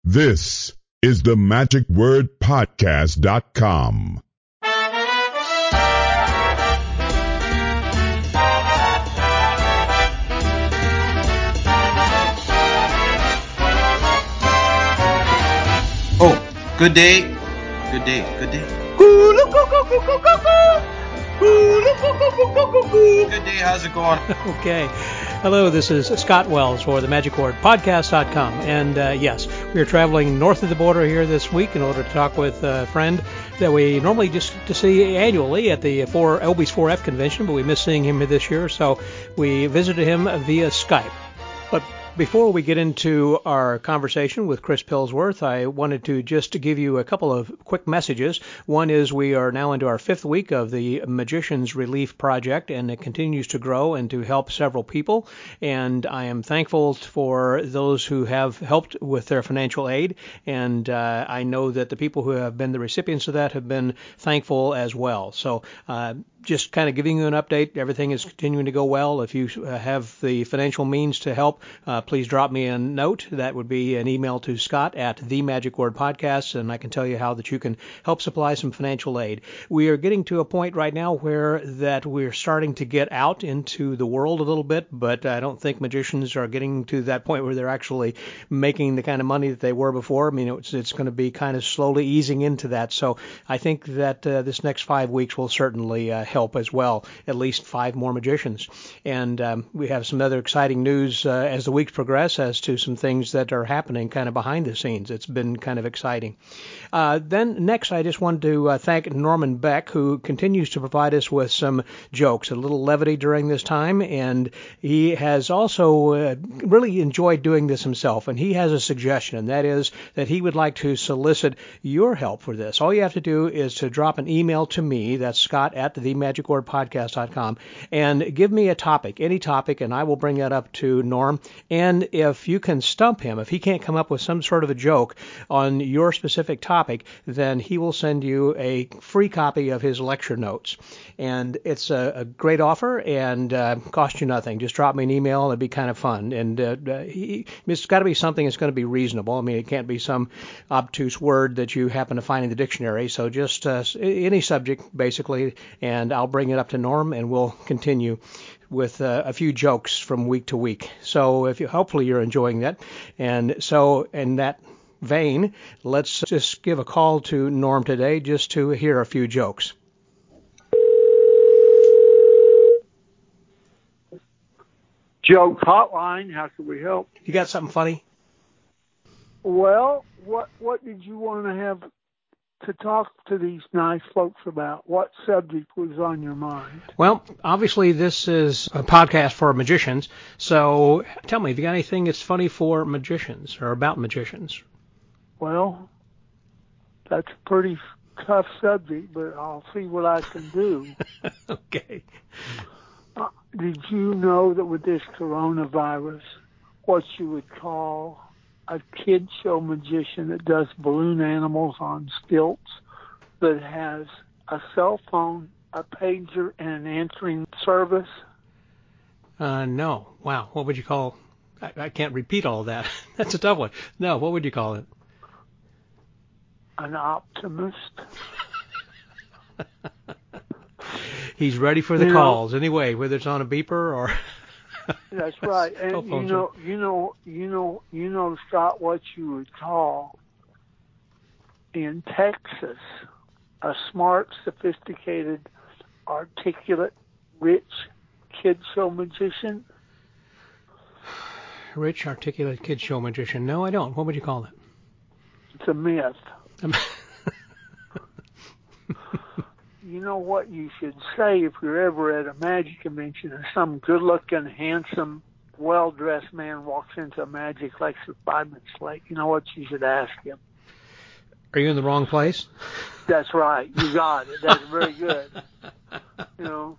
This is the magicwordpodcast.com. Oh, good day. Good day. Good day. Good day. How's it going? Okay. Hello, this is Scott Wells for the magicwordpodcast.com. And yes, we are traveling north of the border here this week in order to talk with a friend that we normally just to see annually at the Elby's 4F convention, but we missed seeing him this year, so we visited him via Skype. But before we get into our conversation with Chris Pillsworth, I wanted to just give you a couple of quick messages. One is we are now into our fifth week of the Magicians Relief Project, and it continues to grow and to help several people. And I am thankful for those who have helped with their financial aid, and I know that the people who have been the recipients of that have been thankful as well. So just kind of giving you an update. Everything is continuing to go well. If you have the financial means to help, please drop me a note. That would be an email to Scott at The Magic Word Podcast, and I can tell you how that you can help supply some financial aid. We are getting to a point right now where that we're starting to get out into the world a little bit, but I don't think magicians are getting to that point where they're actually making the kind of money that they were before. I mean, it's going to be kind of slowly easing into that. So I think that this next 5 weeks will certainly help as well, at least 5 more magicians. And we have some other exciting news as the weeks progress as to some things that are happening kind of behind the scenes. It's been kind of exciting. Then next, I just wanted to thank Norman Beck, who continues to provide us with some jokes, a little levity during this time, and he has also really enjoyed doing this himself, and he has a suggestion, and that is that he would like to solicit your help for this. All you have to do is to drop an email to me, that's Scott at themagicwordpodcast.com, and give me a topic, any topic, and I will bring that up to Norm. And if you can stump him, if he can't come up with some sort of a joke on your specific topic, then he will send you a free copy of his lecture notes. And it's a great offer and costs you nothing. Just drop me an email. It'd be kind of fun. And it's got to be something that's going to be reasonable. I mean, it can't be some obtuse word that you happen to find in the dictionary. So just any subject, basically, and I'll bring it up to Norm, and we'll continue with a few jokes from week to week. So hopefully you're enjoying that. And so in that vein, let's just give a call to Norm today just to hear a few jokes. Joke Hotline, how can we help? You got something funny? Well, what did you want to have to talk to these nice folks about? What subject was on your mind? Well, obviously this is a podcast for magicians, so tell me, have you got anything that's funny for magicians or about magicians? Well, that's a pretty tough subject, but I'll see what I can do. Okay. Did you know that with this coronavirus, what you would call a kid show magician that does balloon animals on stilts, that has a cell phone, a pager, and an answering service? No. Wow. What would you call? I can't repeat all of that. That's a tough one. No. What would you call it? An optimist. He's ready for the calls anyway, whether it's on a beeper or. That's right. And you know, Scott, what you would call in Texas a smart, sophisticated, articulate, rich kid show magician? Rich, articulate kid show magician. No, I don't. What would you call it? It's a myth. You know what you should say if you're ever at a magic convention and some good-looking, handsome, well-dressed man walks into a magic lecture 5 minutes late? You know what you should ask him? Are you in the wrong place? That's right. You got it. That's very good. You know,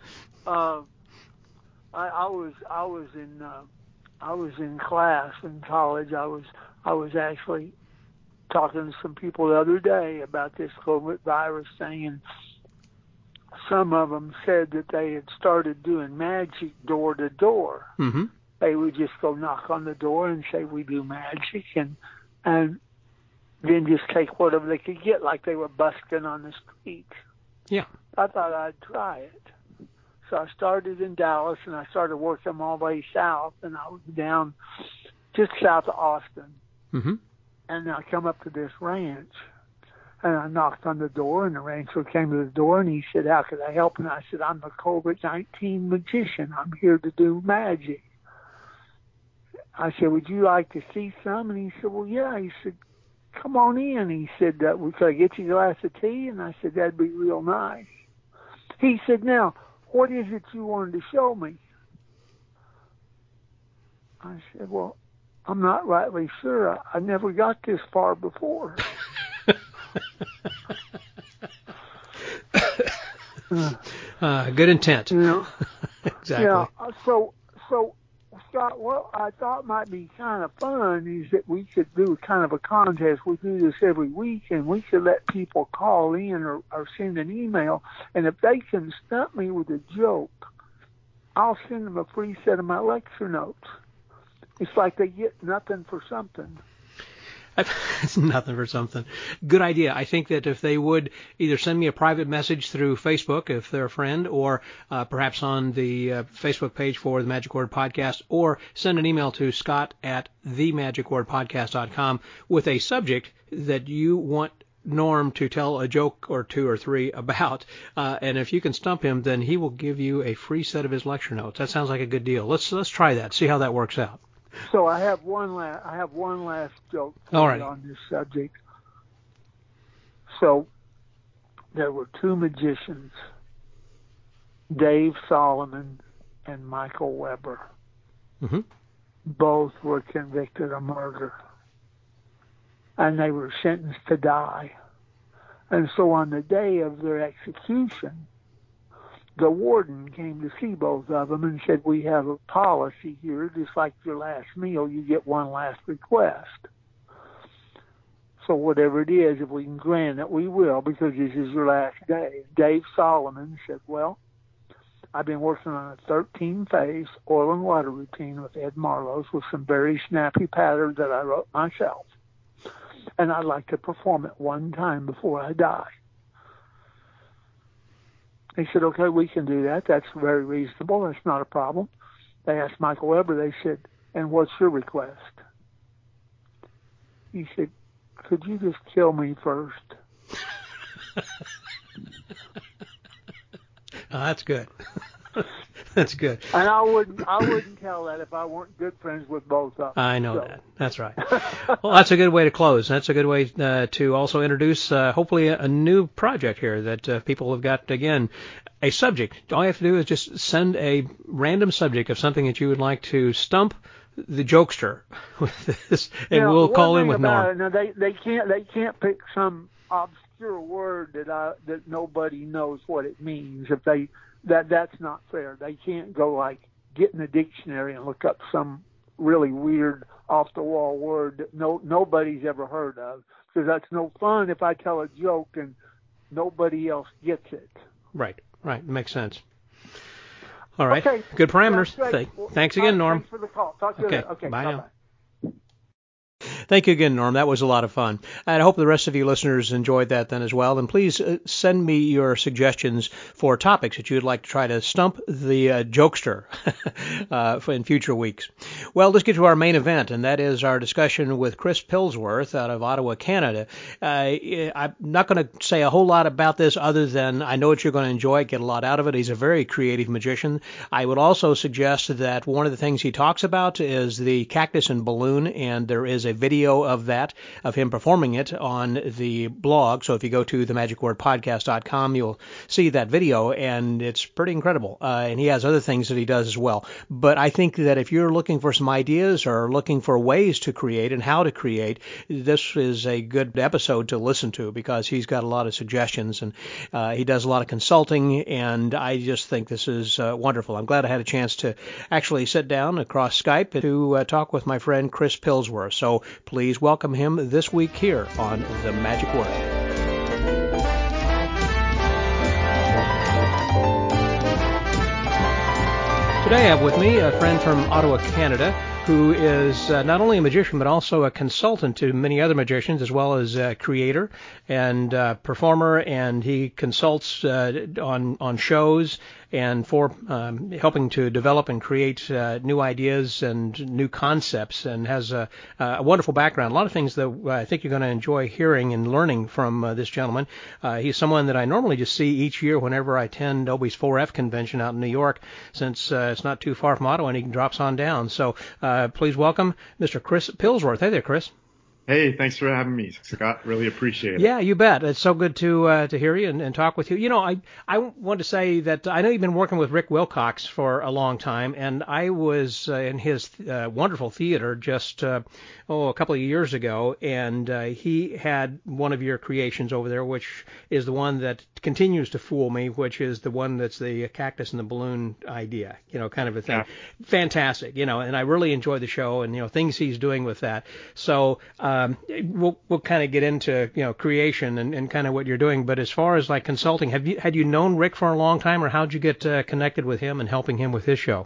I was in class in college. I was actually talking to some people the other day about this COVID virus thing, and some of them said that they had started doing magic door to door. Mm-hmm. They would just go knock on the door and say, "We do magic," and and then just take whatever they could get, like they were busking on the streets. Yeah. I thought I'd try it. So I started in Dallas, and I started working my way south, and I was down just south of Austin. Mm-hmm. And I come up to this ranch, and I knocked on the door, and the rancher came to the door, and he said, "How could I help?" And I said, "I'm the COVID-19 magician. I'm here to do magic." I said, "Would you like to see some?" And he said, "Well, yeah." He said, "Come on in." He said, "Could I get you a glass of tea?" And I said, "That'd be real nice." He said, "Now, what is it you wanted to show me?" I said, "Well, I'm not rightly sure. I never got this far before." Good intent. You know? Exactly. Yeah. So, Scott, what I thought might be kind of fun is that we could do kind of a contest. We do this every week, and we could let people call in or send an email. And if they can stump me with a joke, I'll send them a free set of my lecture notes. It's like they get nothing for something. It's nothing for something. Good idea. I think that if they would either send me a private message through Facebook if they're a friend, or perhaps on the Facebook page for the Magic Word Podcast, or send an email to scott@themagicwordpodcast.com with a subject that you want Norm to tell a joke or two or three about, and if you can stump him, then he will give you a free set of his lecture notes. That sounds like a good deal. Let's try that. See how that works out. So I have one last joke for you on this subject. So there were two magicians, Dave Solomon and Michael Weber. Mm-hmm. Both were convicted of murder, and they were sentenced to die. And so on the day of their execution, the warden came to see both of them and said, "We have a policy here, just like your last meal, you get one last request. So whatever it is, if we can grant it, we will, because this is your last day." Dave Solomon said, "Well, I've been working on a 13-phase oil and water routine with Ed Marlowe's with some very snappy patterns that I wrote myself. And I'd like to perform it one time before I die." He said, "Okay, we can do that. That's very reasonable. That's not a problem." They asked Michael Weber, they said, "And what's your request?" He said, "Could you just kill me first?" That's good. That's good. And I wouldn't tell that if I weren't good friends with both of them. I know that. That's right. Well, that's a good way to close. That's a good way to also introduce, hopefully, a new project here that people have got, again, a subject. All you have to do is just send a random subject of something that you would like to stump the jokester with this, and we'll call in with Norm. Now, they can't pick some obscure word that nobody knows what it means. If that's not fair. They can't go like get in a dictionary and look up some really weird off the wall word that nobody's ever heard of, because that's no fun if I tell a joke and nobody else gets it. Right. Makes sense. All right. Okay. Good parameters. Well, thanks again, Norm. Thanks for the call. Talk to you later. Okay. Bye Bye-bye. now. Thank you again, Norm. That was a lot of fun. And I hope the rest of you listeners enjoyed that then as well. And please send me your suggestions for topics that you'd like to try to stump the jokester in future weeks. Well, let's get to our main event, and that is our discussion with Chris Pillsworth out of Ottawa, Canada. I'm not going to say a whole lot about this other than I know that you're going to enjoy it, get a lot out of it. He's a very creative magician. I would also suggest that one of the things he talks about is the cactus and balloon, and there is a video of that, of him performing it on the blog. So if you go to themagicwordpodcast.com, you'll see that video, and it's pretty incredible. And he has other things that he does as well. But I think that if you're looking for some ideas or looking for ways to create and how to create, this is a good episode to listen to, because he's got a lot of suggestions, and he does a lot of consulting, and I just think this is wonderful. I'm glad I had a chance to actually sit down across Skype to talk with my friend Chris Pillsworth. So please welcome him this week here on The Magic Word. Today I have with me a friend from Ottawa, Canada, who is not only a magician but also a consultant to many other magicians, as well as a creator and performer, and he consults on shows and for helping to develop and create new ideas and new concepts, and has a wonderful background. A lot of things that I think you're going to enjoy hearing and learning from this gentleman. He's someone that I normally just see each year whenever I attend Obie's 4F convention out in New York, since it's not too far from Ottawa and he drops on down. So please welcome Mr. Chris Pillsworth. Hey there, Chris. Hey, thanks for having me, Scott. Really appreciate it. Yeah, you bet. It's so good to hear you and talk with you. You know, I want to say that I know you've been working with Rick Wilcox for a long time, and I was in his wonderful theater just a couple of years ago, and he had one of your creations over there, which is the one that continues to fool me, which is the one that's the cactus and the balloon idea, kind of a thing. Yeah. Fantastic, and I really enjoyed the show and, things he's doing with that. So we'll kind of get into, creation and kind of what you're doing. But as far as like consulting, had you known Rick for a long time, or how'd you get connected with him and helping him with his show?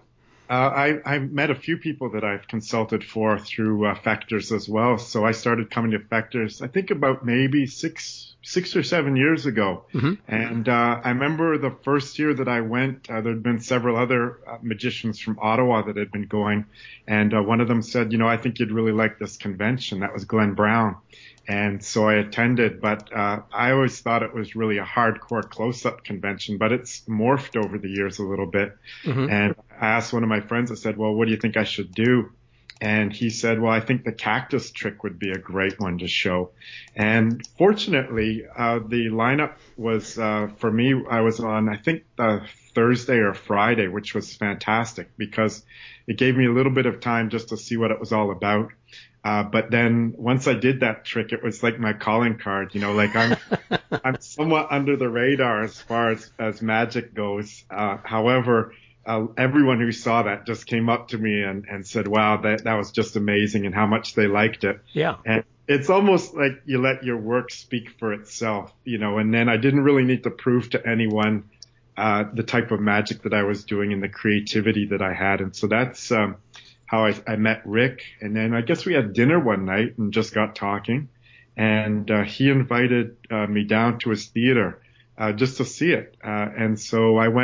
I met a few people that I've consulted for through Fectors as well. So I started coming to Fectors, I think about maybe six or 7 years ago. Mm-hmm. And I remember the first year that I went, there'd been several other magicians from Ottawa that had been going. And one of them said, I think you'd really like this convention. That was Glenn Brown. And so I attended, but I always thought it was really a hardcore close-up convention, but it's morphed over the years a little bit. Mm-hmm. And I asked one of my friends, I said, well, what do you think I should do? And he said, well, I think the cactus trick would be a great one to show. And fortunately, the lineup was, for me, I was on, I think, Thursday or Friday, which was fantastic because it gave me a little bit of time just to see what it was all about. But then once I did that trick, it was like my calling card, like I'm somewhat under the radar as far as magic goes. However, everyone who saw that just came up to me and said, wow, that was just amazing and how much they liked it. Yeah. And it's almost like you let your work speak for itself, and then I didn't really need to prove to anyone, the type of magic that I was doing and the creativity that I had. And so that's, how I met Rick. And then I guess we had dinner one night and just got talking. And he invited me down to his theater just to see it. And so I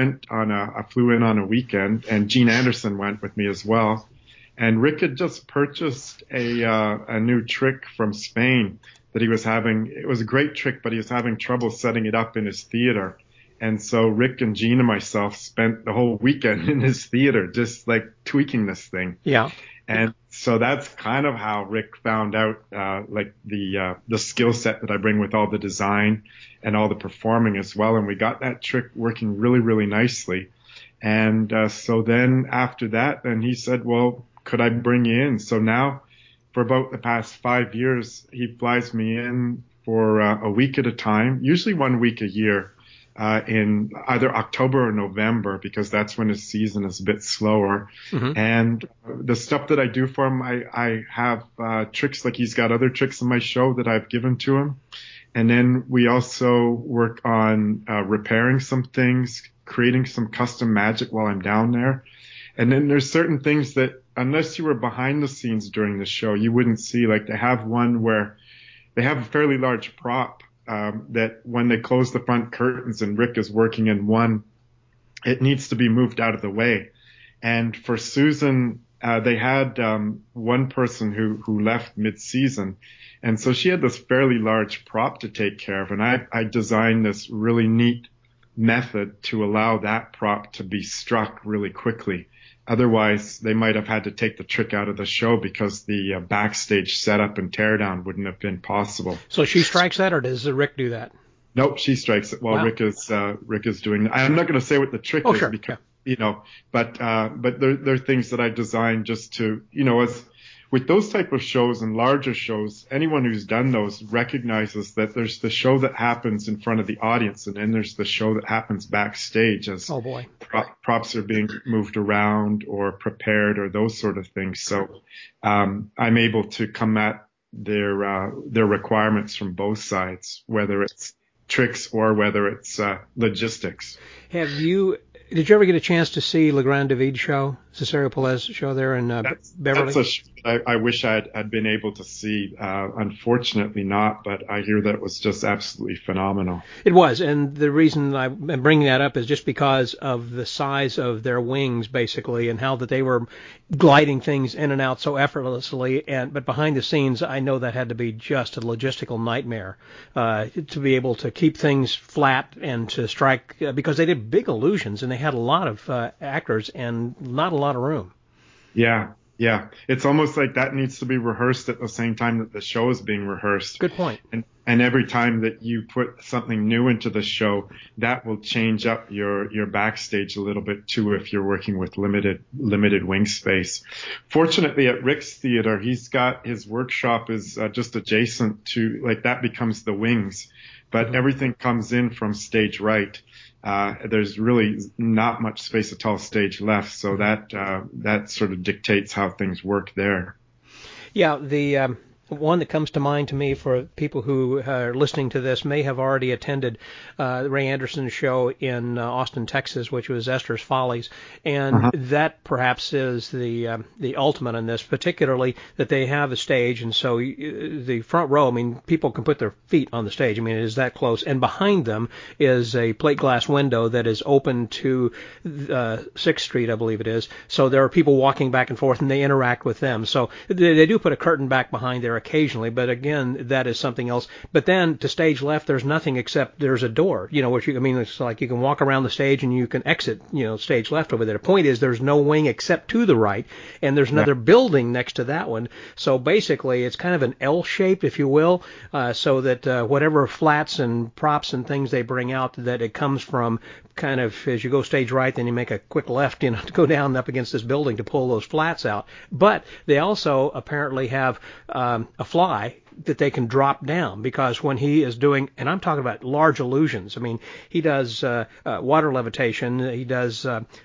flew in on a weekend, and Gene Anderson went with me as well. And Rick had just purchased a new trick from Spain that he was having. It was a great trick, but he was having trouble setting it up in his theater. And so Rick and Gene and myself spent the whole weekend in his theater just like tweaking this thing. Yeah. And so that's kind of how Rick found out like the skill set that I bring with all the design and all the performing as well. And we got that trick working really, really nicely. And so then after that, then he said, well, could I bring you in? So now for about the past 5 years, he flies me in for a week at a time, usually 1 week a year. In either October or November, because that's when his season is a bit slower. Mm-hmm. And the stuff that I do for him, I have tricks, like he's got other tricks in my show that I've given to him. And then we also work on repairing some things, creating some custom magic while I'm down there. And then there's certain things that, unless you were behind the scenes during the show, you wouldn't see. Like they have one where they have a fairly large prop. That when they close the front curtains and Rick is working in one, it needs to be moved out of the way. And for Susan, they had one person who left mid-season. And so she had this fairly large prop to take care of. And I designed this really neat method to allow that prop to be struck really quickly. Otherwise, they might have had to take the trick out of the show because the backstage setup and teardown wouldn't have been possible. So she strikes that, or does Rick do that? Nope, she strikes it while wow. Rick is doing it. I'm not going to say what the trick is, sure. Because but there are things that I designed just to, as with those type of shows and larger shows, anyone who's done those recognizes that there's the show that happens in front of the audience, and then there's the show that happens backstage as props are being moved around or prepared or those sort of things. So I'm able to come at their requirements from both sides, whether it's tricks or whether it's logistics. Have you Did you ever get a chance to see Le Grand David show, Cesare Pelez show there in Beverly? That's a show that I wish I'd been able to see. Unfortunately not, but I hear that it was just absolutely phenomenal. It was, and the reason I'm bringing that up is just because of the size of their wings, basically, and how that they were gliding things in and out so effortlessly. But behind the scenes, I know that had to be just a logistical nightmare to be able to keep things flat and to strike, because they did big illusions and they had a lot of actors and not a lot of room. Yeah. It's almost like that needs to be rehearsed at the same time that the show is being rehearsed. Good point. And every time that you put something new into the show, that will change up your backstage a little bit too if you're working with limited wing space. Fortunately, at Rick's Theater, he's got his workshop is just adjacent to, like, that becomes the wings, but everything comes in from stage right. There's really not much space at all stage left, so that sort of dictates how things work there. Yeah, the one that comes to mind to me for people who are listening to this may have already attended Ray Anderson's show in Austin, Texas, which was Esther's Follies, and that perhaps is the ultimate in this, particularly that they have a stage, and so the front row, I mean, people can put their feet on the stage. I mean, it is that close, and behind them is a plate glass window that is open to 6th Street, I believe it is, so there are people walking back and forth, and they interact with them. So they do put a curtain back behind there occasionally, but again, that is something else. But then to stage left, there's nothing except there's a door, which it's like you can walk around the stage and you can exit, stage left over there. The point is there's no wing except to the right, and there's another building next to that one. So basically, it's kind of an L shape, if you will, so that whatever flats and props and things they bring out, that it comes from kind of as you go stage right, then you make a quick left, to go down up against this building to pull those flats out. But they also apparently have a fly that they can drop down, because when he is doing, and I'm talking about large illusions, I mean, he does water levitation, he does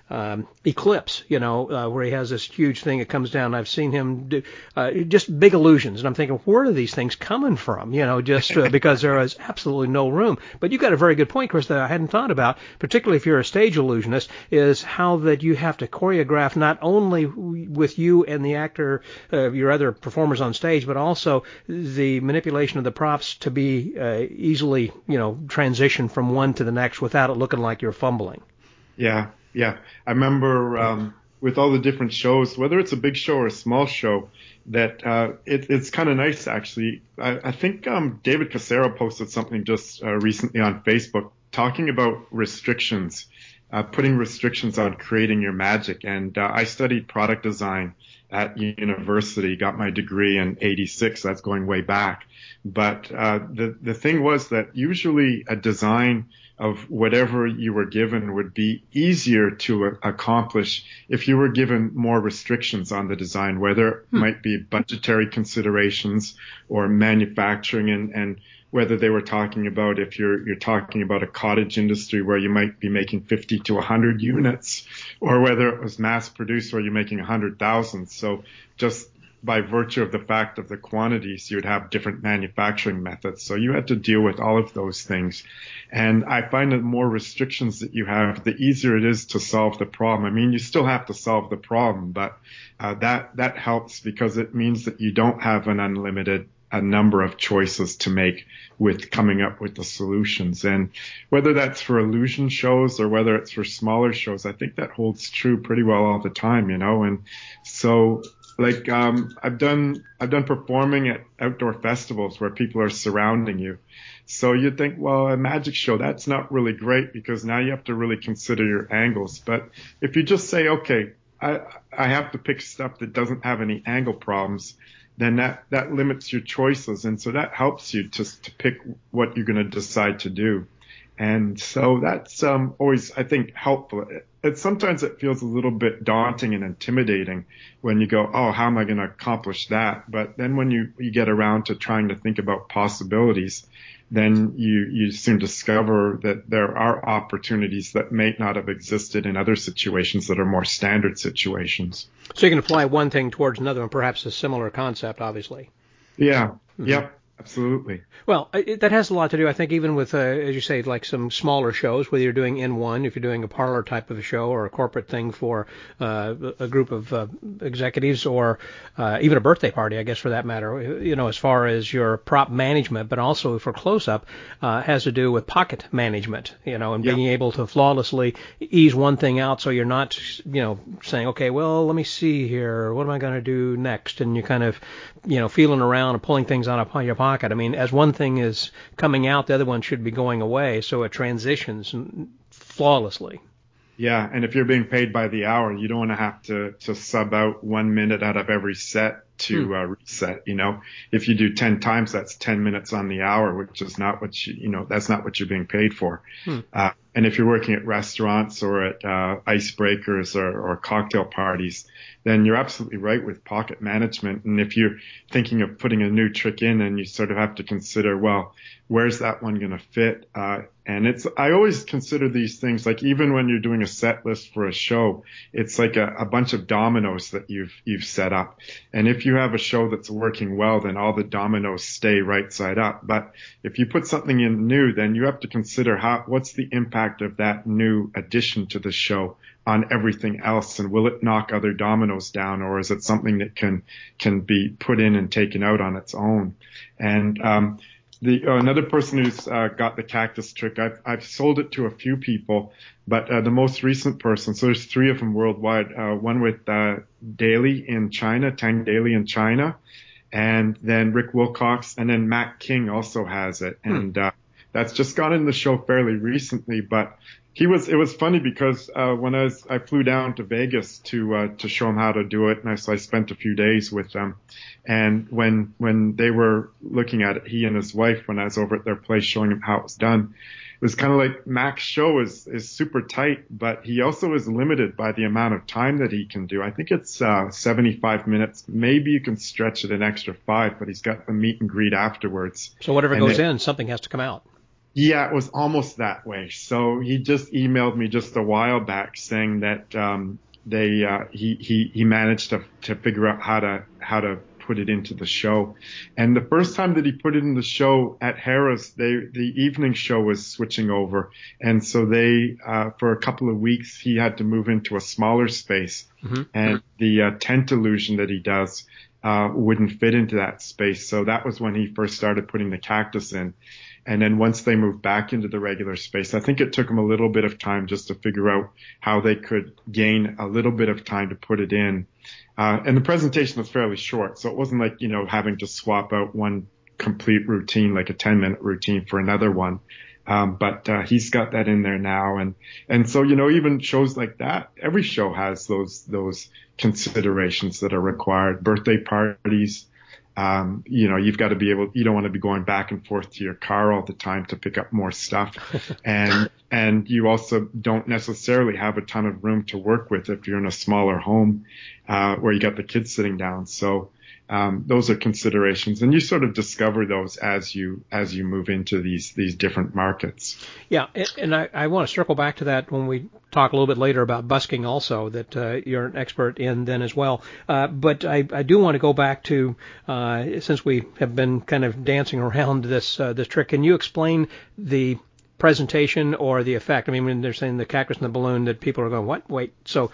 eclipse, where he has this huge thing that comes down. I've seen him do just big illusions, and I'm thinking, where are these things coming from? Just because there is absolutely no room. But you've got a very good point, Chris, that I hadn't thought about, particularly if you're a stage illusionist, is how that you have to choreograph not only with you and the actor, your other performers on stage, but also the manipulation of the props to be easily, transition from one to the next without it looking like you're fumbling. Yeah. I remember with all the different shows, whether it's a big show or a small show, that it's kind of nice, actually. I think David Casero posted something just recently on Facebook talking about restrictions, putting restrictions on creating your magic. And I studied product design at university, got my degree in '86. That's going way back. But the thing was that usually a design of whatever you were given would be easier to accomplish if you were given more restrictions on the design, whether it might be budgetary considerations or manufacturing, and whether they were talking about, if you're talking about a cottage industry where you might be making 50 to 100 units, or whether it was mass produced where you're making 100,000. So just by virtue of the fact of the quantities, you would have different manufacturing methods. So you had to deal with all of those things. And I find that the more restrictions that you have, the easier it is to solve the problem. I mean, you still have to solve the problem, but that helps, because it means that you don't have an unlimited a number of choices to make with coming up with the solutions. And whether that's for illusion shows or whether it's for smaller shows, I think that holds true pretty well all the time, And so, like, I've done performing at outdoor festivals where people are surrounding you. So you'd think, well, a magic show, that's not really great, because now you have to really consider your angles. But if you just say, okay, I have to pick stuff that doesn't have any angle problems, then that limits your choices. And so that helps you to pick what you're going to decide to do. And so that's always, I think, helpful. Sometimes it feels a little bit daunting and intimidating when you go, oh, how am I going to accomplish that? But then when you get around to trying to think about possibilities, then you soon discover that there are opportunities that may not have existed in other situations that are more standard situations. So you can apply one thing towards another, and perhaps a similar concept, obviously. Yeah. Mm-hmm. Yep. Absolutely. Well, that has a lot to do, I think, even with, as you say, like some smaller shows, whether you're doing in one, if you're doing a parlor type of a show or a corporate thing for a group of executives, or even a birthday party, I guess, for that matter, as far as your prop management, but also for close-up, has to do with pocket management, and being able to flawlessly ease one thing out so you're not, saying, okay, well, let me see here, what am I going to do next? And you're kind of, feeling around and pulling things out of your pocket. I mean, as one thing is coming out, the other one should be going away, so it transitions flawlessly. Yeah, and if you're being paid by the hour, you don't want to have to sub out 1 minute out of every set to reset. If you do 10 times, that's 10 minutes on the hour, which is not what that's not what you're being paid for. And if you're working at restaurants or at icebreakers or cocktail parties, then you're absolutely right with pocket management. And if you're thinking of putting a new trick in, then you sort of have to consider, well, where's that one going to fit? And I always consider these things, like even when you're doing a set list for a show, it's like a bunch of dominoes that you've set up. And if you have a show that's working well, then all the dominoes stay right side up. But if you put something in new, then you have to consider what's the impact of that new addition to the show on everything else, and will it knock other dominoes down, or is it something that can be put in and taken out on its own? And another person who's got the cactus trick, I've sold it to a few people, but the most recent person, so there's 3 of them worldwide, one with Daly in China, Tang Daly in China, and then Rick Wilcox, and then Matt King also has it, and that's just got in the show fairly recently. But it was funny because when I flew down to Vegas to show him how to do it, and so I spent a few days with them. And when they were looking at it, he and his wife, when I was over at their place showing him how it was done, it was kind of like Mac's show is super tight, but he also is limited by the amount of time that he can do. I think it's 75 minutes. Maybe you can stretch it an extra 5, but he's got the meet and greet afterwards. So whatever goes in, something has to come out. Yeah, it was almost that way. So he just emailed me just a while back saying that he managed to figure out how to put it into the show. And the first time that he put it in the show at Harrah's, the evening show was switching over, and so they for a couple of weeks he had to move into a smaller space, and the tent illusion that he does wouldn't fit into that space. So that was when he first started putting the cactus in. And then once they moved back into the regular space, I think it took them a little bit of time just to figure out how they could gain a little bit of time to put it in. And the presentation was fairly short, so it wasn't like, having to swap out one complete routine, like a 10-minute routine, for another one. But he's got that in there now. And so, even shows like that, every show has those considerations that are required. Birthday parties. You've got to be you don't want to be going back and forth to your car all the time to pick up more stuff. And you also don't necessarily have a ton of room to work with if you're in a smaller home, where you got the kids sitting down. So, those are considerations, and you sort of discover those as you move into these different markets. Yeah. And I want to circle back to that when we talk a little bit later about busking also, that you're an expert in then as well. But I do want to go back to, since we have been kind of dancing around this trick, can you explain the presentation or the effect? I mean, when they're saying the cactus and the balloon, that people are going, what? Wait. So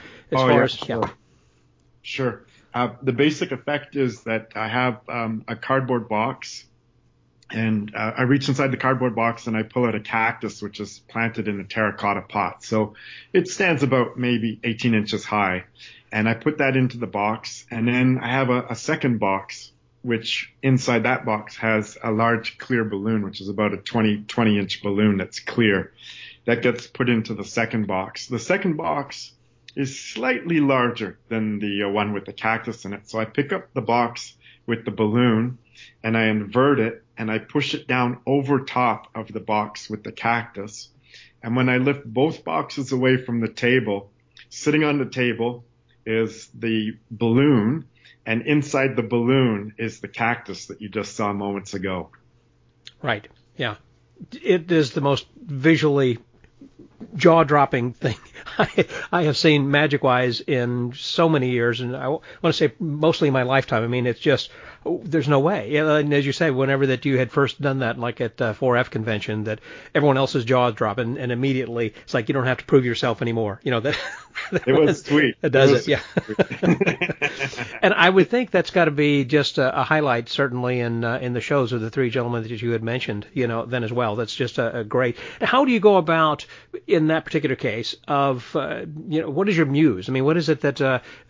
Sure. The basic effect is that I have a cardboard box, and I reach inside the cardboard box and I pull out a cactus, which is planted in a terracotta pot. So it stands about maybe 18 inches high, and I put that into the box. And then I have a second box, which inside that box has a large clear balloon, which is about a 20 inch balloon that's clear. That gets put into the second box. The second box is slightly larger than the one with the cactus in it. So I pick up the box with the balloon and I invert it and I push it down over top of the box with the cactus. And when I lift both boxes away from the table, sitting on the table is the balloon, and inside the balloon is the cactus that you just saw moments ago. Right. Yeah. It is the most visually jaw-dropping thing I have seen magic-wise in so many years, and I want to say mostly in my lifetime. I mean, it's just there's no way. And as you say, whenever that you had first done that, like at 4F convention, that everyone else's jaws drop, and immediately it's like you don't have to prove yourself anymore. That it was sweet. It does it, yeah. And I would think that's got to be just a highlight, certainly in the shows of the three gentlemen that you had mentioned, then as well. That's just a great. How do you go about in that particular case of what is your muse? I mean, what is it that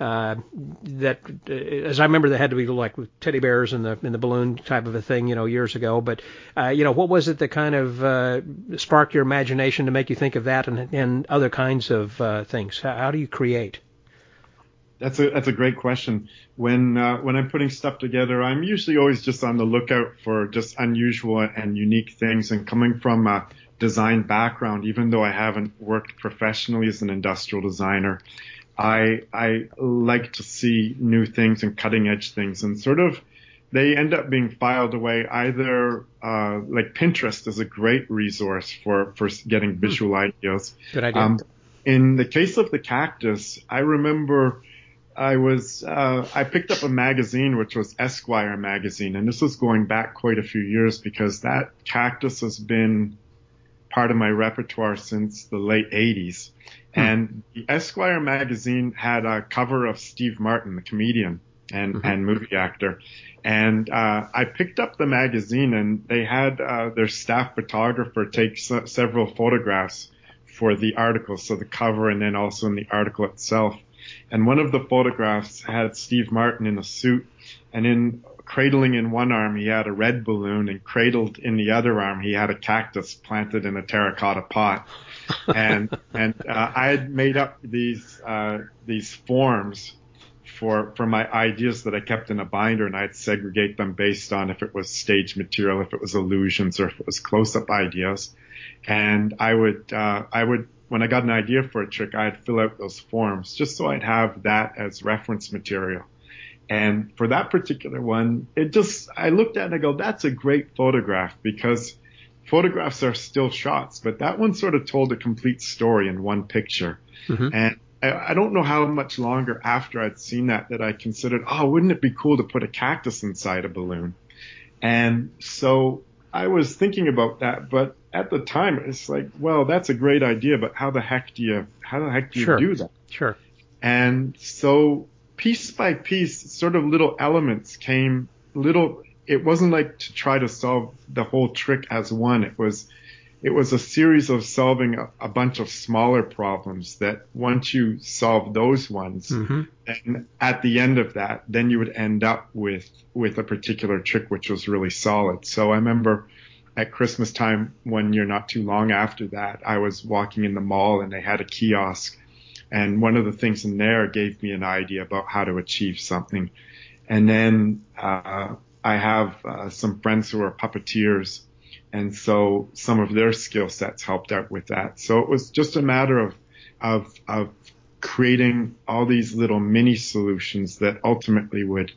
as I remember, they had to be like with teddy bears in the balloon type of a thing, years ago. But what was it that kind of sparked your imagination to make you think of that and other kinds of things? How do you create? That's a great question. When I'm putting stuff together, I'm usually always just on the lookout for just unusual and unique things. And coming from a design background, even though I haven't worked professionally as an industrial designer, I like to see new things and cutting edge things, and sort of they end up being filed away either like Pinterest is a great resource for getting visual ideas. Good idea. In the case of the cactus, I remember I picked up a magazine, which was Esquire magazine, and this was going back quite a few years because that cactus has been part of my repertoire since the late 80s. And the Esquire magazine had a cover of Steve Martin, the comedian and movie actor. And I picked up the magazine, and they had their staff photographer take several photographs for the article, so the cover and then also in the article itself. And one of the photographs had Steve Martin in a suit, and cradling in one arm he had a red balloon, and cradled in the other arm he had a cactus planted in a terracotta pot. And I had made up these forms for my ideas that I kept in a binder, and I'd segregate them based on if it was stage material, if it was illusions, or if it was close-up ideas. And I would when I got an idea for a trick, I'd fill out those forms just so I'd have that as reference material. And for that particular one, I looked at it and I go, that's a great photograph, because photographs are still shots, but that one sort of told a complete story in one picture. And I don't know how much longer after I'd seen that I considered, wouldn't it be cool to put a cactus inside a balloon? And so I was thinking about that, but at the time it's like, well, that's a great idea, but how the heck do you do that? Sure. And so piece by piece, sort of little elements came, it wasn't like to try to solve the whole trick as one. It was a series of solving a bunch of smaller problems that once you solve those ones, and at the end of that, then you would end up with a particular trick which was really solid. So I remember at Christmas time, 1 year not too long after that, I was walking in the mall and they had a kiosk, and one of the things in there gave me an idea about how to achieve something. And then I have some friends who are puppeteers, and so some of their skill sets helped out with that. So it was just a matter of creating all these little mini solutions that ultimately would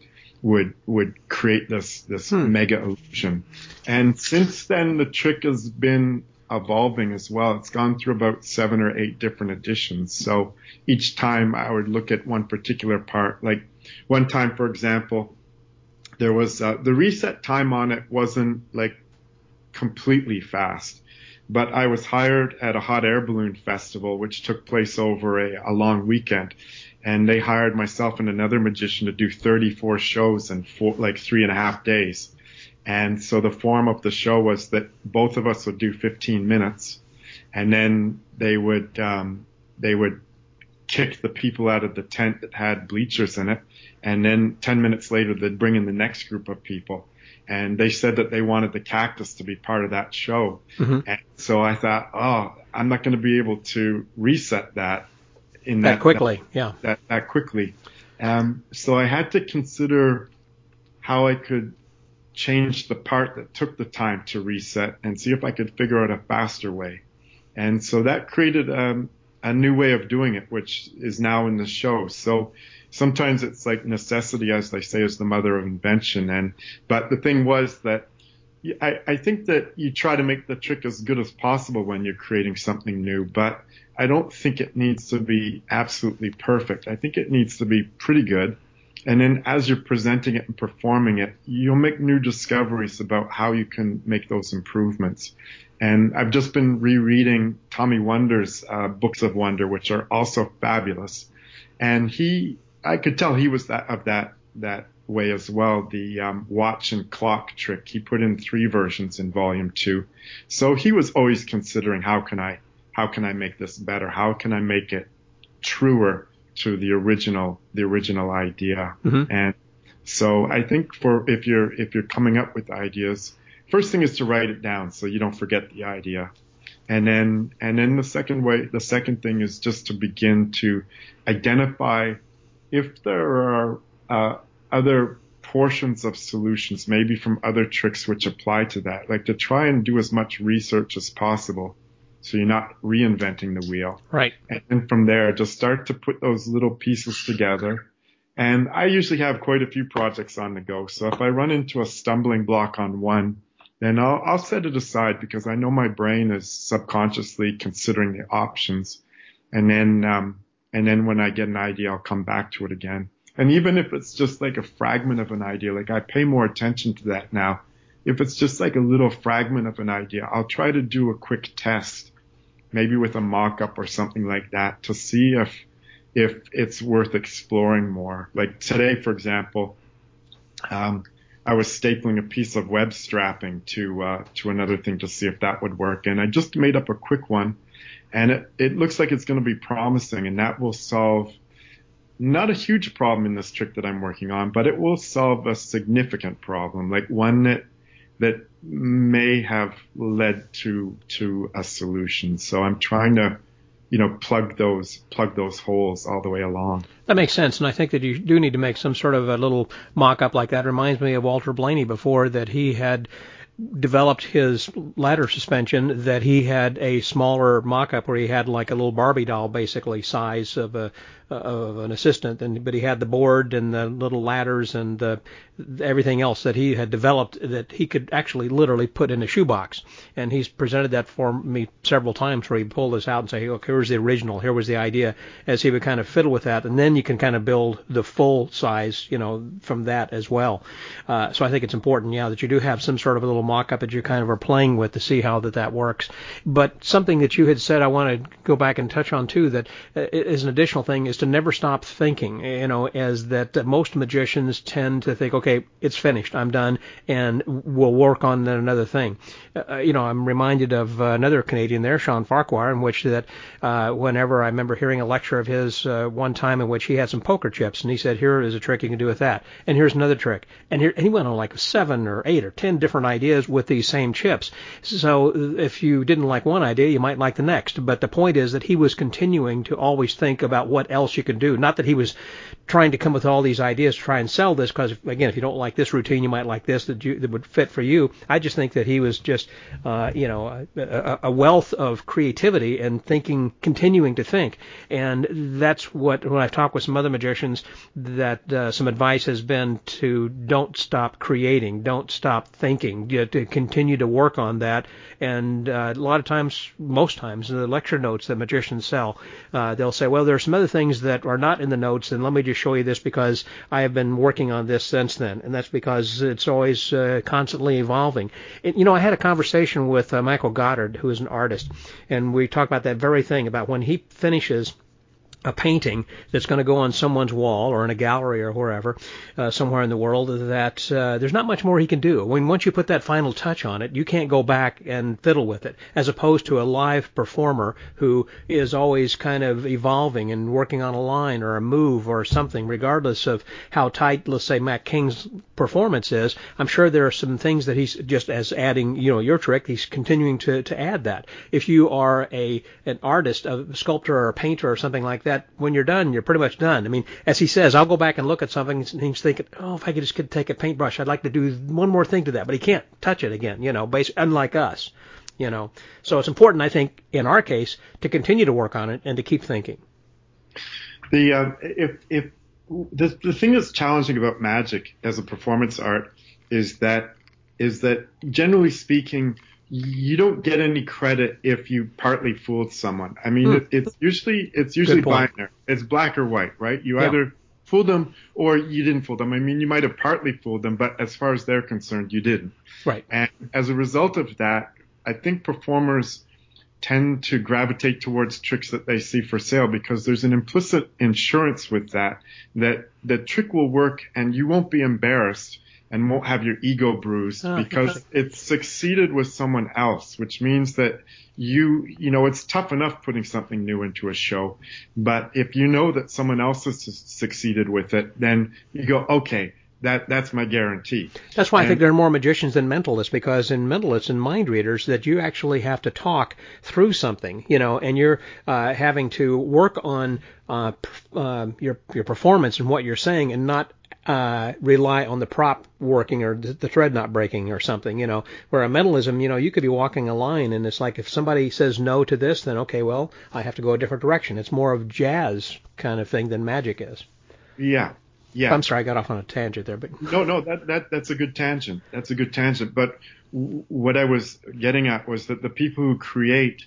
create this mega illusion. And since then, the trick has been evolving as well. It's gone through about 7 or 8 different editions. So each time I would look at one particular part. Like one time, for example, there was the reset time on it wasn't like completely fast, but I was hired at a hot air balloon festival, which took place over a long weekend. And they hired myself and another magician to do 34 shows in 3.5 days. And so the form of the show was that both of us would do 15 minutes, and then they would kick the people out of the tent that had bleachers in it. And then 10 minutes later, they'd bring in the next group of people. And they said that they wanted the cactus to be part of that show. And so I thought, I'm not going to be able to reset that in that quickly. That quickly. So I had to consider how I could change the part that took the time to reset and see if I could figure out a faster way. And so that created a new way of doing it, which is now in the show. So sometimes it's like necessity, as they say, is the mother of invention. But the thing was that I think that you try to make the trick as good as possible when you're creating something new, but I don't think it needs to be absolutely perfect. I think it needs to be pretty good. And then as you're presenting it and performing it, you'll make new discoveries about how you can make those improvements. And I've just been rereading Tommy Wonder's Books of Wonder, which are also fabulous. And I could tell he was that way as well. The watch and clock trick, he put in 3 versions in volume 2. So he was always considering how can I make this better? How can I make it truer to the original idea? Mm-hmm. And so I think if you're coming up with ideas, first thing is to write it down so you don't forget the idea. And then the second thing is just to begin to identify if there are other portions of solutions, maybe from other tricks which apply to that, like to try and do as much research as possible so you're not reinventing the wheel. Right. And then from there, just start to put those little pieces together. And I usually have quite a few projects on the go. So if I run into a stumbling block on one, then I'll set it aside because I know my brain is subconsciously considering the options. And then when I get an idea, I'll come back to it again. And even if it's just like a fragment of an idea, like I pay more attention to that now. If it's just like a little fragment of an idea, I'll try to do a quick test, maybe with a mock-up or something like that, to see if it's worth exploring more. Like today, for example, I was stapling a piece of web strapping to another thing to see if that would work. And I just made up a quick one, and it looks like it's going to be promising, and that will solve not a huge problem in this trick that I'm working on, but it will solve a significant problem, like one that may have led to a solution. So I'm trying to, plug those holes all the way along. That makes sense, and I think that you do need to make some sort of a little mock-up like that. It reminds me of Walter Blaney before, that he had developed his ladder suspension, that he had a smaller mock-up where he had like a little Barbie doll, basically size of an assistant, but he had the board and the little ladders and everything else that he had developed that he could actually literally put in a shoebox. And he's presented that for me several times, where he pulled this out and say, "Look, here's the original, here was the idea," as he would kind of fiddle with that, and then you can kind of build the full size, from that as well. So I think it's important, that you do have some sort of a little mock-up that you kind of are playing with to see how that works. But something that you had said I want to go back and touch on too, that is an additional thing, is to never stop thinking, as that most magicians tend to think, okay, it's finished, I'm done, and we'll work on another thing. I'm reminded of another Canadian there, Sean Farquhar, in which that whenever I remember hearing a lecture of his one time in which he had some poker chips, and he said, here is a trick you can do with that, and here's another trick, and he went on like 7 or 8 or 10 different ideas with these same chips. So if you didn't like one idea, you might like the next. But the point is that he was continuing to always think about what else you could do. Not that he was trying to come with all these ideas to try and sell this, because again, if you don't like this routine, you might like this that would fit for you. I just think that he was just a wealth of creativity and thinking, continuing to think. And that's what, when I've talked with some other magicians, that some advice has been to don't stop creating, don't stop thinking, to continue to work on that. And a lot of times, most times, in the lecture notes that magicians sell, they'll say, well, there are some other things that are not in the notes, and let me just show you this because I have been working on this since then. And that's because it's always constantly evolving. And, I had a conversation with Michael Goddard, who is an artist, and we talked about that very thing, about when he finishes a painting that's going to go on someone's wall or in a gallery or wherever, somewhere in the world, that there's not much more he can do. When once you put that final touch on it, you can't go back and fiddle with it, as opposed to a live performer who is always kind of evolving and working on a line or a move or something, regardless of how tight, let's say, Matt King's performance is. I'm sure there are some things that he's just as adding, your trick, he's continuing to add that. If you are an artist, a sculptor or a painter or something like that, when you're done, you're pretty much done. I mean, as he says, I'll go back and look at something, and he's thinking, if I could take a paintbrush, I'd like to do one more thing to that, but he can't touch it again, basically, unlike us, So it's important, I think, in our case, to continue to work on it and to keep thinking. The thing that's challenging about magic as a performance art is that generally speaking, you don't get any credit if you partly fooled someone. I mean, it's usually binary. It's black or white, right? You either fool them, or you didn't fool them. I mean, you might have partly fooled them, but as far as they're concerned, you didn't. Right. And as a result of that, I think performers tend to gravitate towards tricks that they see for sale because there's an implicit insurance with that the trick will work and you won't be embarrassed and won't have your ego bruised because it's succeeded with someone else, which means that you know, it's tough enough putting something new into a show, but if you know that someone else has succeeded with it, then you go, okay, that's my guarantee. That's why I think there are more magicians than mentalists, because in mentalists and mind readers that you actually have to talk through something, you know, and you're having to work on your performance and what you're saying and not rely on the prop working or the thread not breaking or something, you know, where a mentalism, you know, you could be walking a line and it's like if somebody says no to this, then okay, well, I have to go a different direction. It's more of jazz kind of thing than magic is. Yeah. Yeah. I'm sorry, I got off on a tangent there, but no, that's a good tangent. That's a good tangent. But what I was getting at was that the people who create,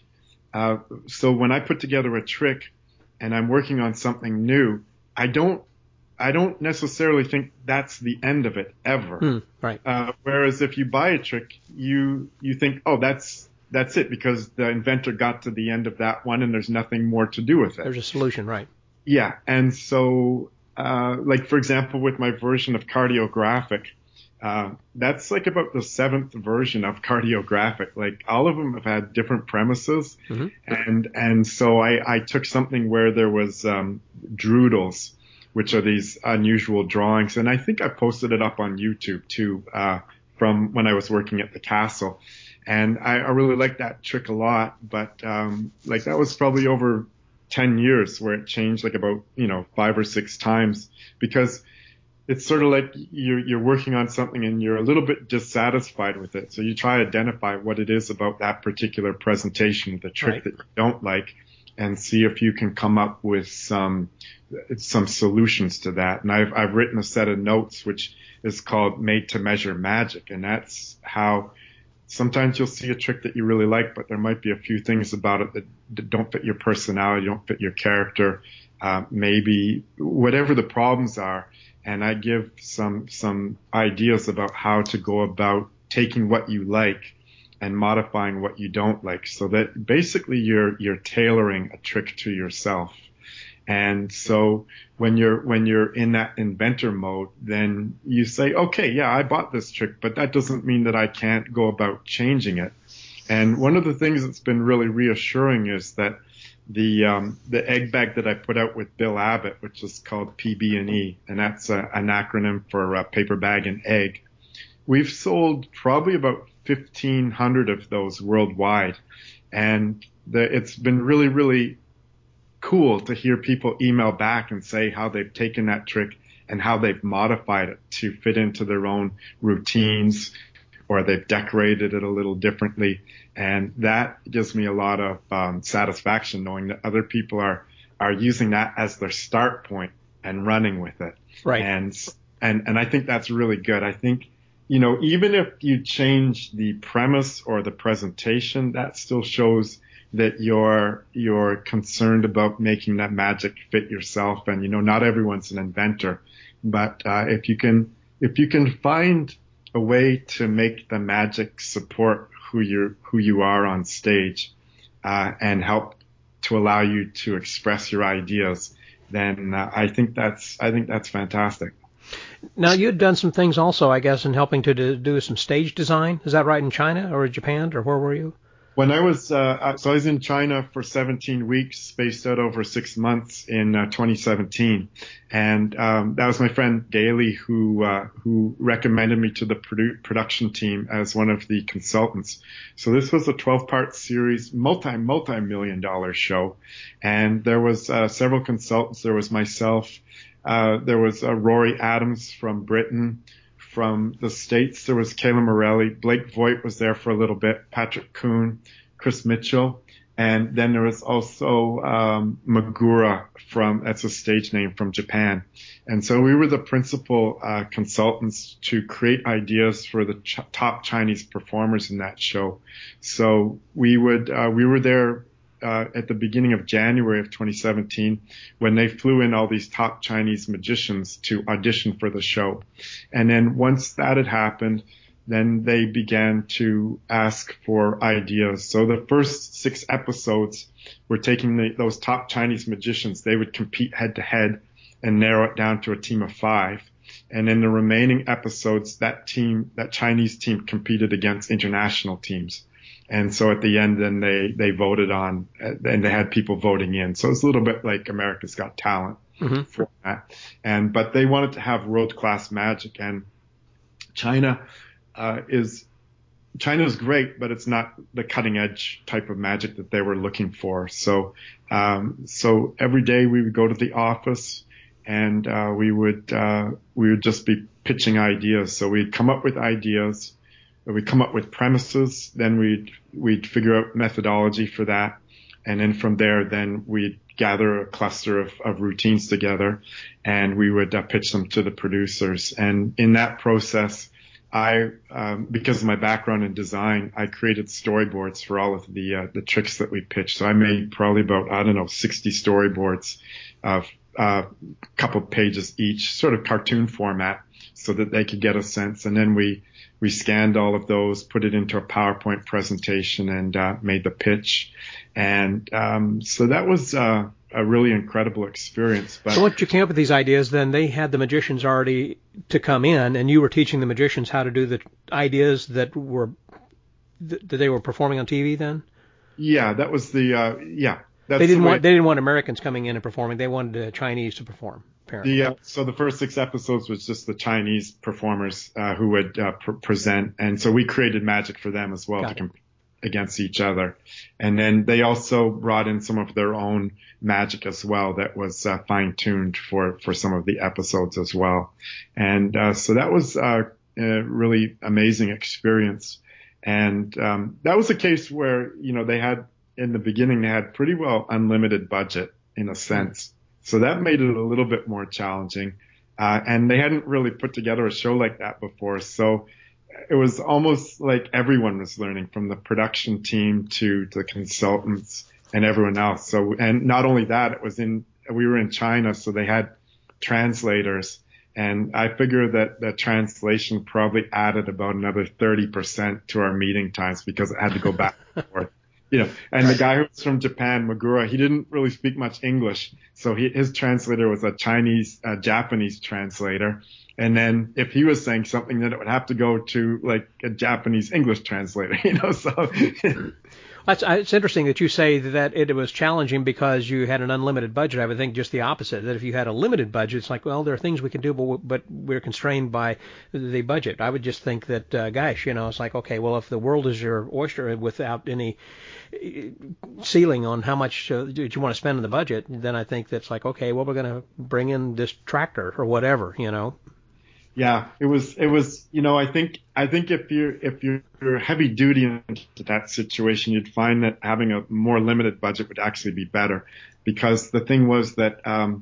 so when I put together a trick and I'm working on something new, I don't necessarily think that's the end of it ever. Right. Whereas if you buy a trick, you think, oh, that's it because the inventor got to the end of that one and there's nothing more to do with it. There's a solution, right? Yeah, and so. Like, for example, with my version of Cardiographic, that's like about the 7th version of Cardiographic. Like, all of them have had different premises. Mm-hmm. And so I took something where there was droodles, which are these unusual drawings. And I think I posted it up on YouTube, too, from when I was working at the castle. And I really liked that trick a lot. But, like, that was probably over 10 years where it changed like about, 5 or 6 times because it's sort of like you're working on something and you're a little bit dissatisfied with it. So you try to identify what it is about that particular presentation, the trick that you don't like, and see if you can come up with some solutions to that. And I've written a set of notes which is called Made to Measure Magic. And that's how sometimes you'll see a trick that you really like, but there might be a few things about it that don't fit your personality, don't fit your character, maybe whatever the problems are. And I give some ideas about how to go about taking what you like and modifying what you don't like, so that basically you're tailoring a trick to yourself. And so when you're in that inventor mode, then you say, okay, yeah, I bought this trick, but that doesn't mean that I can't go about changing it. And one of the things that's been really reassuring is that the egg bag that I put out with Bill Abbott, which is called PB&E, and that's an acronym for paper bag and egg. We've sold probably about 1,500 of those worldwide. And it's been really, really cool to hear people email back and say how they've taken that trick and how they've modified it to fit into their own routines, or they've decorated it a little differently. And that gives me a lot of satisfaction knowing that other people are using that as their start point and running with it. Right. And I think that's really good. I think, even if you change the premise or the presentation, that still shows that you're concerned about making that magic fit yourself. And, not everyone's an inventor, but if you can find a way to make the magic support who you are on stage, and help to allow you to express your ideas, then I think that's fantastic. Now, you'd done some things also, I guess, in helping to do some stage design. Is that right, in China or Japan, or where were you? When I was, I was in China for 17 weeks, spaced out over 6 months in 2017. And that was my friend Gailey who recommended me to the production team as one of the consultants. So this was a 12-part series, multi-million-dollar show. And there was several consultants. There was myself. There was Rory Adams from Britain. From the States, there was Kayla Morelli. Blake Voigt was there for a little bit. Patrick Kuhn, Chris Mitchell. And then there was also Magura that's a stage name, from Japan. And so we were the principal consultants to create ideas for the top Chinese performers in that show. So we were there at the beginning of January of 2017 when they flew in all these top Chinese magicians to audition for the show. And then once that had happened, then they began to ask for ideas. So the first 6 episodes were taking those top Chinese magicians. They would compete head to head and narrow it down to a team of 5. And in the remaining episodes, that Chinese team competed against international teams. And so at the end, then they voted on, and they had people voting in. So it's a little bit like America's Got Talent format. But they wanted to have world-class magic, and China is great, but it's not the cutting edge type of magic that they were looking for. So every day we would go to the office and we would just be pitching ideas. So we'd come up with ideas, we'd come up with premises, then we'd figure out methodology for that. And then from there, then we'd gather a cluster of routines together, and we would pitch them to the producers. And in that process, because of my background in design, I created storyboards for all of the tricks that we pitched. So I made probably about, 60 storyboards of couple pages each, sort of cartoon format, so that they could get a sense. And then we scanned all of those, put it into a PowerPoint presentation, and made the pitch. And so that was a really incredible experience. But so once you came up with these ideas, then they had the magicians already to come in, and you were teaching the magicians how to do the ideas that they were performing on TV then? Yeah, that was the That's they didn't want Americans coming in and performing. They wanted the Chinese to perform. Apparently. So the first 6 episodes was just the Chinese performers who would present, and so we created magic for them as well to compete against each other. And then they also brought in some of their own magic as well that was fine-tuned for some of the episodes as well. And so that was a really amazing experience. And that was a case where, they had, in the beginning, they had pretty well unlimited budget in a sense. So that made it a little bit more challenging. And they hadn't really put together a show like that before. So it was almost like everyone was learning, from the production team to the consultants and everyone else. So, and not only that, we were in China, so they had translators. And I figure that the translation probably added about another 30% to our meeting times because it had to go back and forth. And the guy who was from Japan, Magura, he didn't really speak much English. So his translator was a Japanese translator. And then if he was saying something, then it would have to go to like a Japanese English translator, so. It's interesting that you say that it was challenging because you had an unlimited budget. I would think just the opposite, that if you had a limited budget, it's like, well, there are things we can do, but we're constrained by the budget. I would just think that, it's like, okay, well, if the world is your oyster without any ceiling on how much you want to spend in the budget, then I think that's like, okay, well, we're going to bring in this tractor or whatever, Yeah, it was, I think if you're heavy duty into that situation, you'd find that having a more limited budget would actually be better, because the thing was that,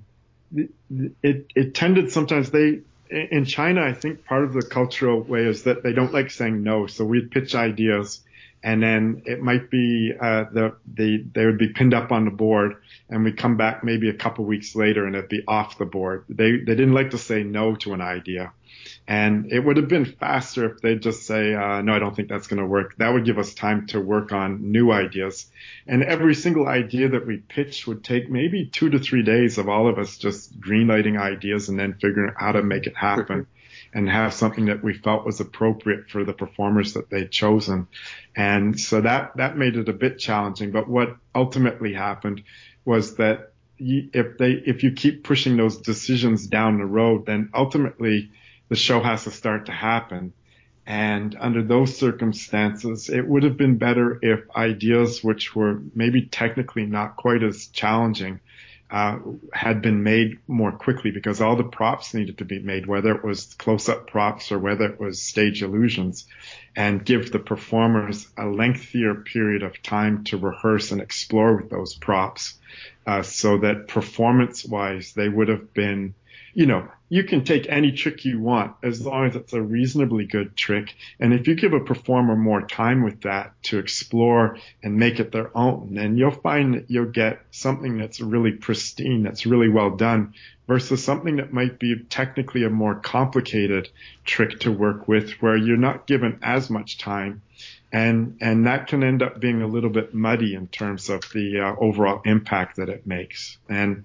it tended sometimes in China, I think part of the cultural way is that they don't like saying no. So we'd pitch ideas, and then it might be, they would be pinned up on the board, and we'd come back maybe a couple weeks later and it'd be off the board. They didn't like to say no to an idea. And it would have been faster if they'd just say, no, I don't think that's going to work. That would give us time to work on new ideas. And every single idea that we pitched would take maybe 2 to 3 days of all of us just greenlighting ideas and then figuring out how to make it happen and have something that we felt was appropriate for the performers that they'd chosen. And so that made it a bit challenging. But what ultimately happened was that if you keep pushing those decisions down the road, then ultimately the show has to start to happen. And under those circumstances, it would have been better if ideas which were maybe technically not quite as challenging had been made more quickly, because all the props needed to be made, whether it was close-up props or whether it was stage illusions, and give the performers a lengthier period of time to rehearse and explore with those props, so that performance-wise they would have been you can take any trick you want as long as it's a reasonably good trick. And if you give a performer more time with that to explore and make it their own, then you'll find that you'll get something that's really pristine, that's really well done, versus something that might be technically a more complicated trick to work with where you're not given as much time. And that can end up being a little bit muddy in terms of the overall impact that it makes. And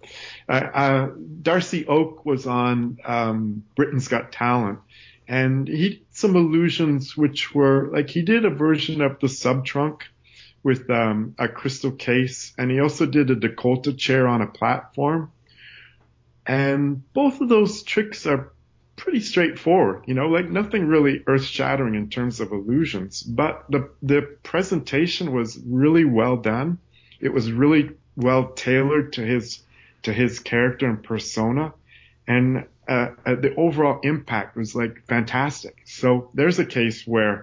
Darcy Oak was on Britain's Got Talent, and he did some illusions which were like, he did a version of the sub-trunk with a crystal case, and he also did a Dakota chair on a platform. And both of those tricks are pretty straightforward, like nothing really earth-shattering in terms of illusions, but the presentation was really well done. It was really well tailored to his character and persona, and the overall impact was like fantastic. So there's a case where,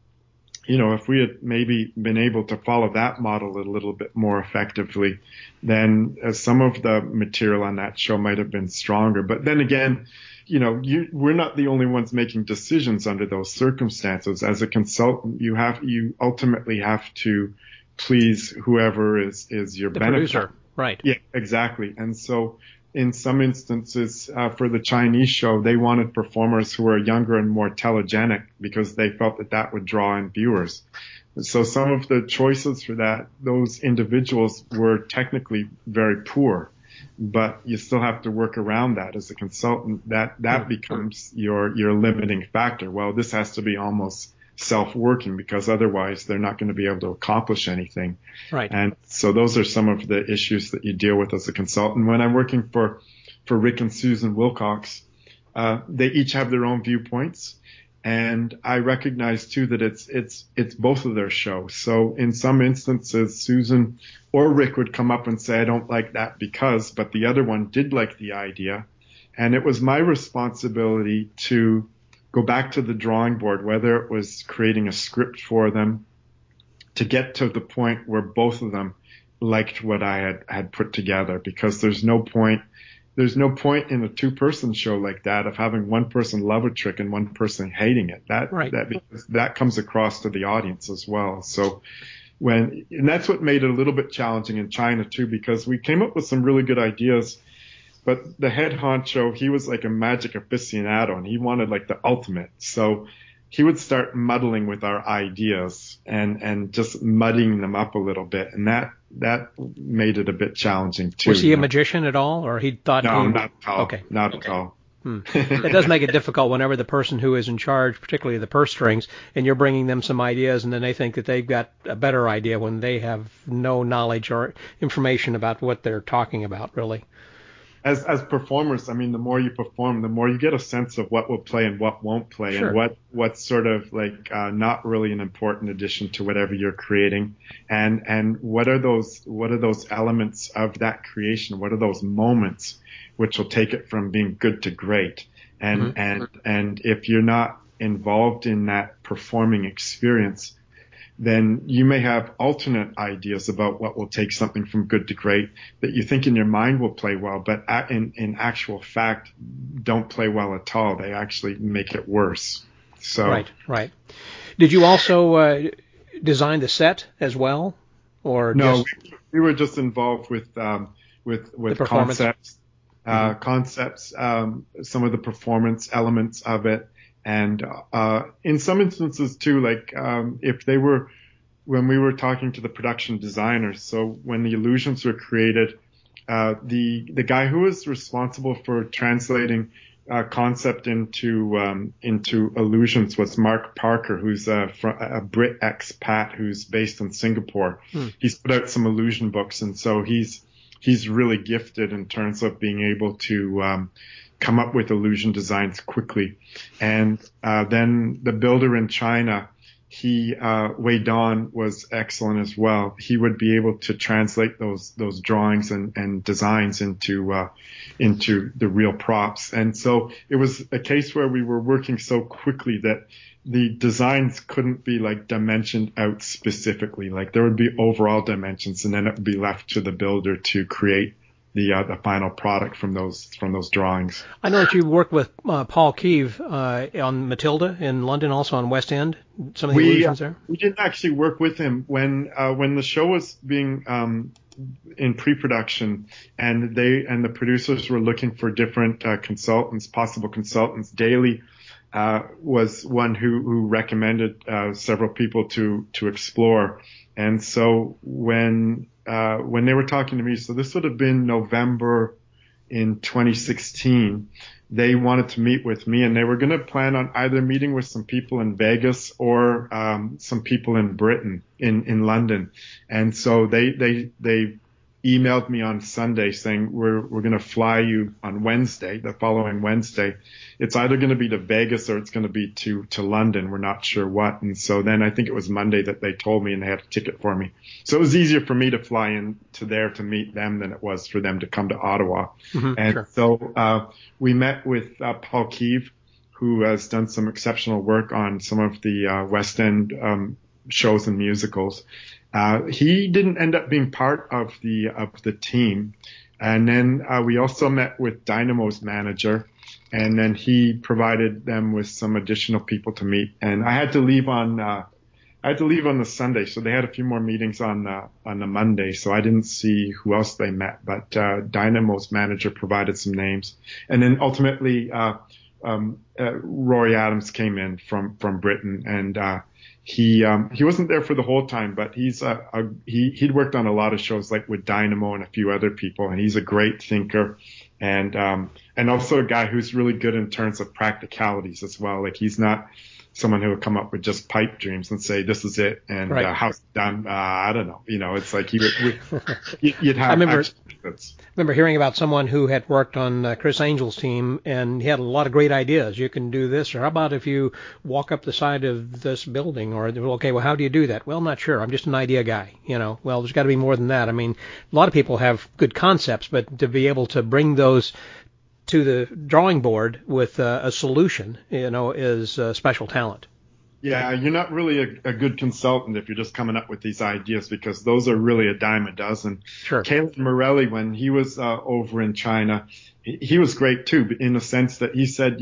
if we had maybe been able to follow that model a little bit more effectively, then some of the material on that show might have been stronger. But then again, we're not the only ones making decisions under those circumstances. As a consultant, you ultimately have to please whoever is your benefactor. Producer, right? Yeah, exactly. And so, in some instances, for the Chinese show, they wanted performers who were younger and more telegenic because they felt that would draw in viewers. So some of the choices for those individuals were technically very poor. But you still have to work around that as a consultant. That becomes your limiting factor. Well, this has to be almost self-working because otherwise they're not going to be able to accomplish anything. Right. And so those are some of the issues that you deal with as a consultant. When I'm working for Rick and Susan Wilcox, they each have their own viewpoints. And I recognize too that it's both of their shows. So in some instances, Susan or Rick would come up and say, I don't like that because, but the other one did like the idea. And it was my responsibility to go back to the drawing board, whether it was creating a script for them, to get to the point where both of them liked what I had put together, because there's no point in a two-person show like that of having one person love a trick and one person hating it. That comes across to the audience as well. So and that's what made it a little bit challenging in China too, because we came up with some really good ideas, but the head honcho, he was like a magic aficionado and he wanted like the ultimate. So he would start muddling with our ideas and just muddying them up a little bit. And that made it a bit challenging too. Was he a magician at all, or he thought? No, not at all. Okay. Not at all. It does make it difficult whenever the person who is in charge, particularly the purse strings, and you're bringing them some ideas, and then they think that they've got a better idea when they have no knowledge or information about what they're talking about, really. As performers, I mean, the more you perform, the more you get a sense of what will play and what won't play, sure, and what's sort of like not really an important addition to whatever you're creating, and what are those elements of that creation? What are those moments which will take it from being good to great? And and if you're not involved in that performing experience, then you may have alternate ideas about what will take something from good to great that you think in your mind will play well, but in actual fact don't play well at all. They actually make it worse. So Right. Did you also design the set as well, or no? We were just involved with concepts, some of the performance elements of it. And in some instances too, like when we were talking to the production designers, so when the illusions were created, the guy who was responsible for translating concept into illusions was Mark Parker, who's a Brit expat who's based in Singapore. He's put out some illusion books, and so he's really gifted in terms of being able to come up with illusion designs quickly. And then the builder in China, Wei Don, was excellent as well. He would be able to translate those drawings and designs into the real props. And so it was a case where we were working so quickly that the designs couldn't be like dimensioned out specifically. Like there would be overall dimensions, and then it would be left to the builder to create the final product from those drawings. I know that you worked with Paul Keeve on Matilda in London, also on West End. Some of the illusions there. We didn't actually work with him when the show was being in pre-production, and the producers were looking for different possible consultants. Daly was one who recommended several people to explore. And so when they were talking to me, so this would have been November in 2016, they wanted to meet with me, and they were going to plan on either meeting with some people in Vegas or some people in Britain, in London. And so they emailed me on Sunday saying, we're going to fly you on Wednesday, the following Wednesday. It's either going to be to Vegas or it's going to be to London. We're not sure what. And so then I think it was Monday that they told me, and they had a ticket for me. So it was easier for me to fly in to there to meet them than it was for them to come to Ottawa. Mm-hmm, and sure. So we met with Paul Keeve, who has done some exceptional work on some of the West End shows and musicals. He didn't end up being part of the team. And then we also met with Dynamo's manager, and then he provided them with some additional people to meet. And I had to leave on the Sunday, so they had a few more meetings on the Monday, so I didn't see who else they met. But Dynamo's manager provided some names, and then ultimately Rory Adams came in from Britain, and he wasn't there for the whole time, but he'd worked on a lot of shows, like with Dynamo and a few other people, and he's a great thinker, and also a guy who's really good in terms of practicalities as well. Like, he's not someone who would come up with just pipe dreams and say, this is it, and right. How's it done? I don't know. It's like you'd have. I remember hearing about someone who had worked on Chris Angel's team, and he had a lot of great ideas. You can do this, or how about if you walk up the side of this building? Or, okay, well, how do you do that? Well, I'm not sure. I'm just an idea guy. Well, there's got to be more than that. I mean, a lot of people have good concepts, but to be able to bring those to the drawing board with a solution, is special talent. Yeah, you're not really a good consultant if you're just coming up with these ideas, because those are really a dime a dozen. Sure. Caleb Morelli, when he was over in China, he was great too, in the sense that he said,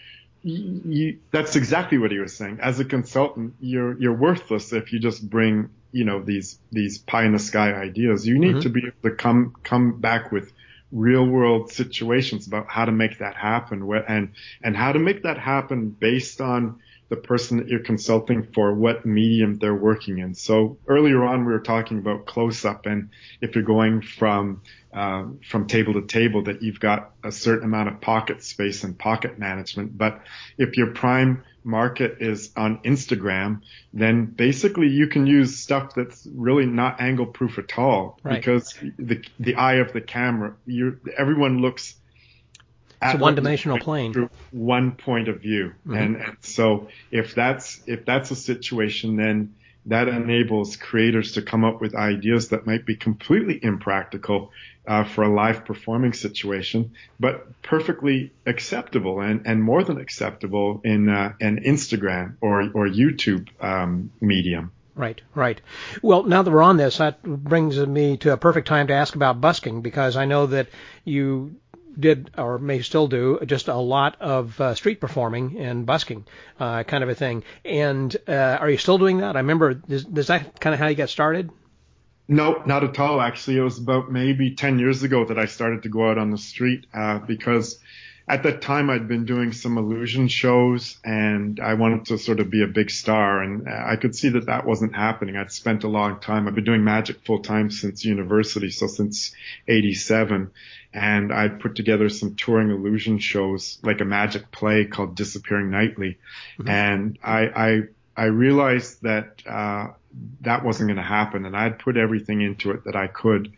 that's exactly what he was saying. As a consultant, you're worthless if you just bring, these pie in the sky ideas. You need to be able to come back with real world situations about how to make that happen, and how to make that happen based on the person that you're consulting for, what medium they're working in. So earlier on, we were talking about close up, and if you're going from table to table, that you've got a certain amount of pocket space and pocket management. But if your prime market is on Instagram, then basically you can use stuff that's really not angle proof at all, right. Because the eye of the camera, everyone looks It's a one-dimensional plane. Through one point of view. Mm-hmm. And so if that's a situation, then that enables creators to come up with ideas that might be completely impractical for a live performing situation, but perfectly acceptable and more than acceptable in an Instagram or YouTube medium. Right. Well, now that we're on this, that brings me to a perfect time to ask about busking, because I know that you did, or may still do, just a lot of street performing and busking kind of a thing. And are you still doing that? I remember, is that kind of how you got started? No, not at all. Actually, it was about maybe 10 years ago that I started to go out on the street because at that time I'd been doing some illusion shows, and I wanted to sort of be a big star, and I could see that wasn't happening. I'd spent a long time. I've been doing magic full time since university, so since 87. And I put together some touring illusion shows, like a magic play called Disappearing Nightly. Mm-hmm. And I realized that that wasn't going to happen, and I'd put everything into it that I could.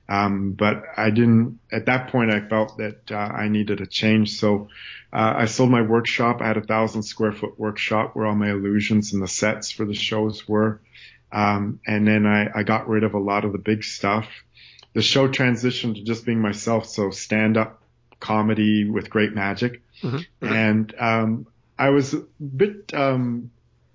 But I didn't, at that point I felt that I needed a change. So I sold my workshop. I had 1,000 square foot workshop where all my illusions and the sets for the shows were. And then I got rid of a lot of the big stuff. The show transitioned to just being myself, so stand-up comedy with great magic. Mm-hmm. And I was a bit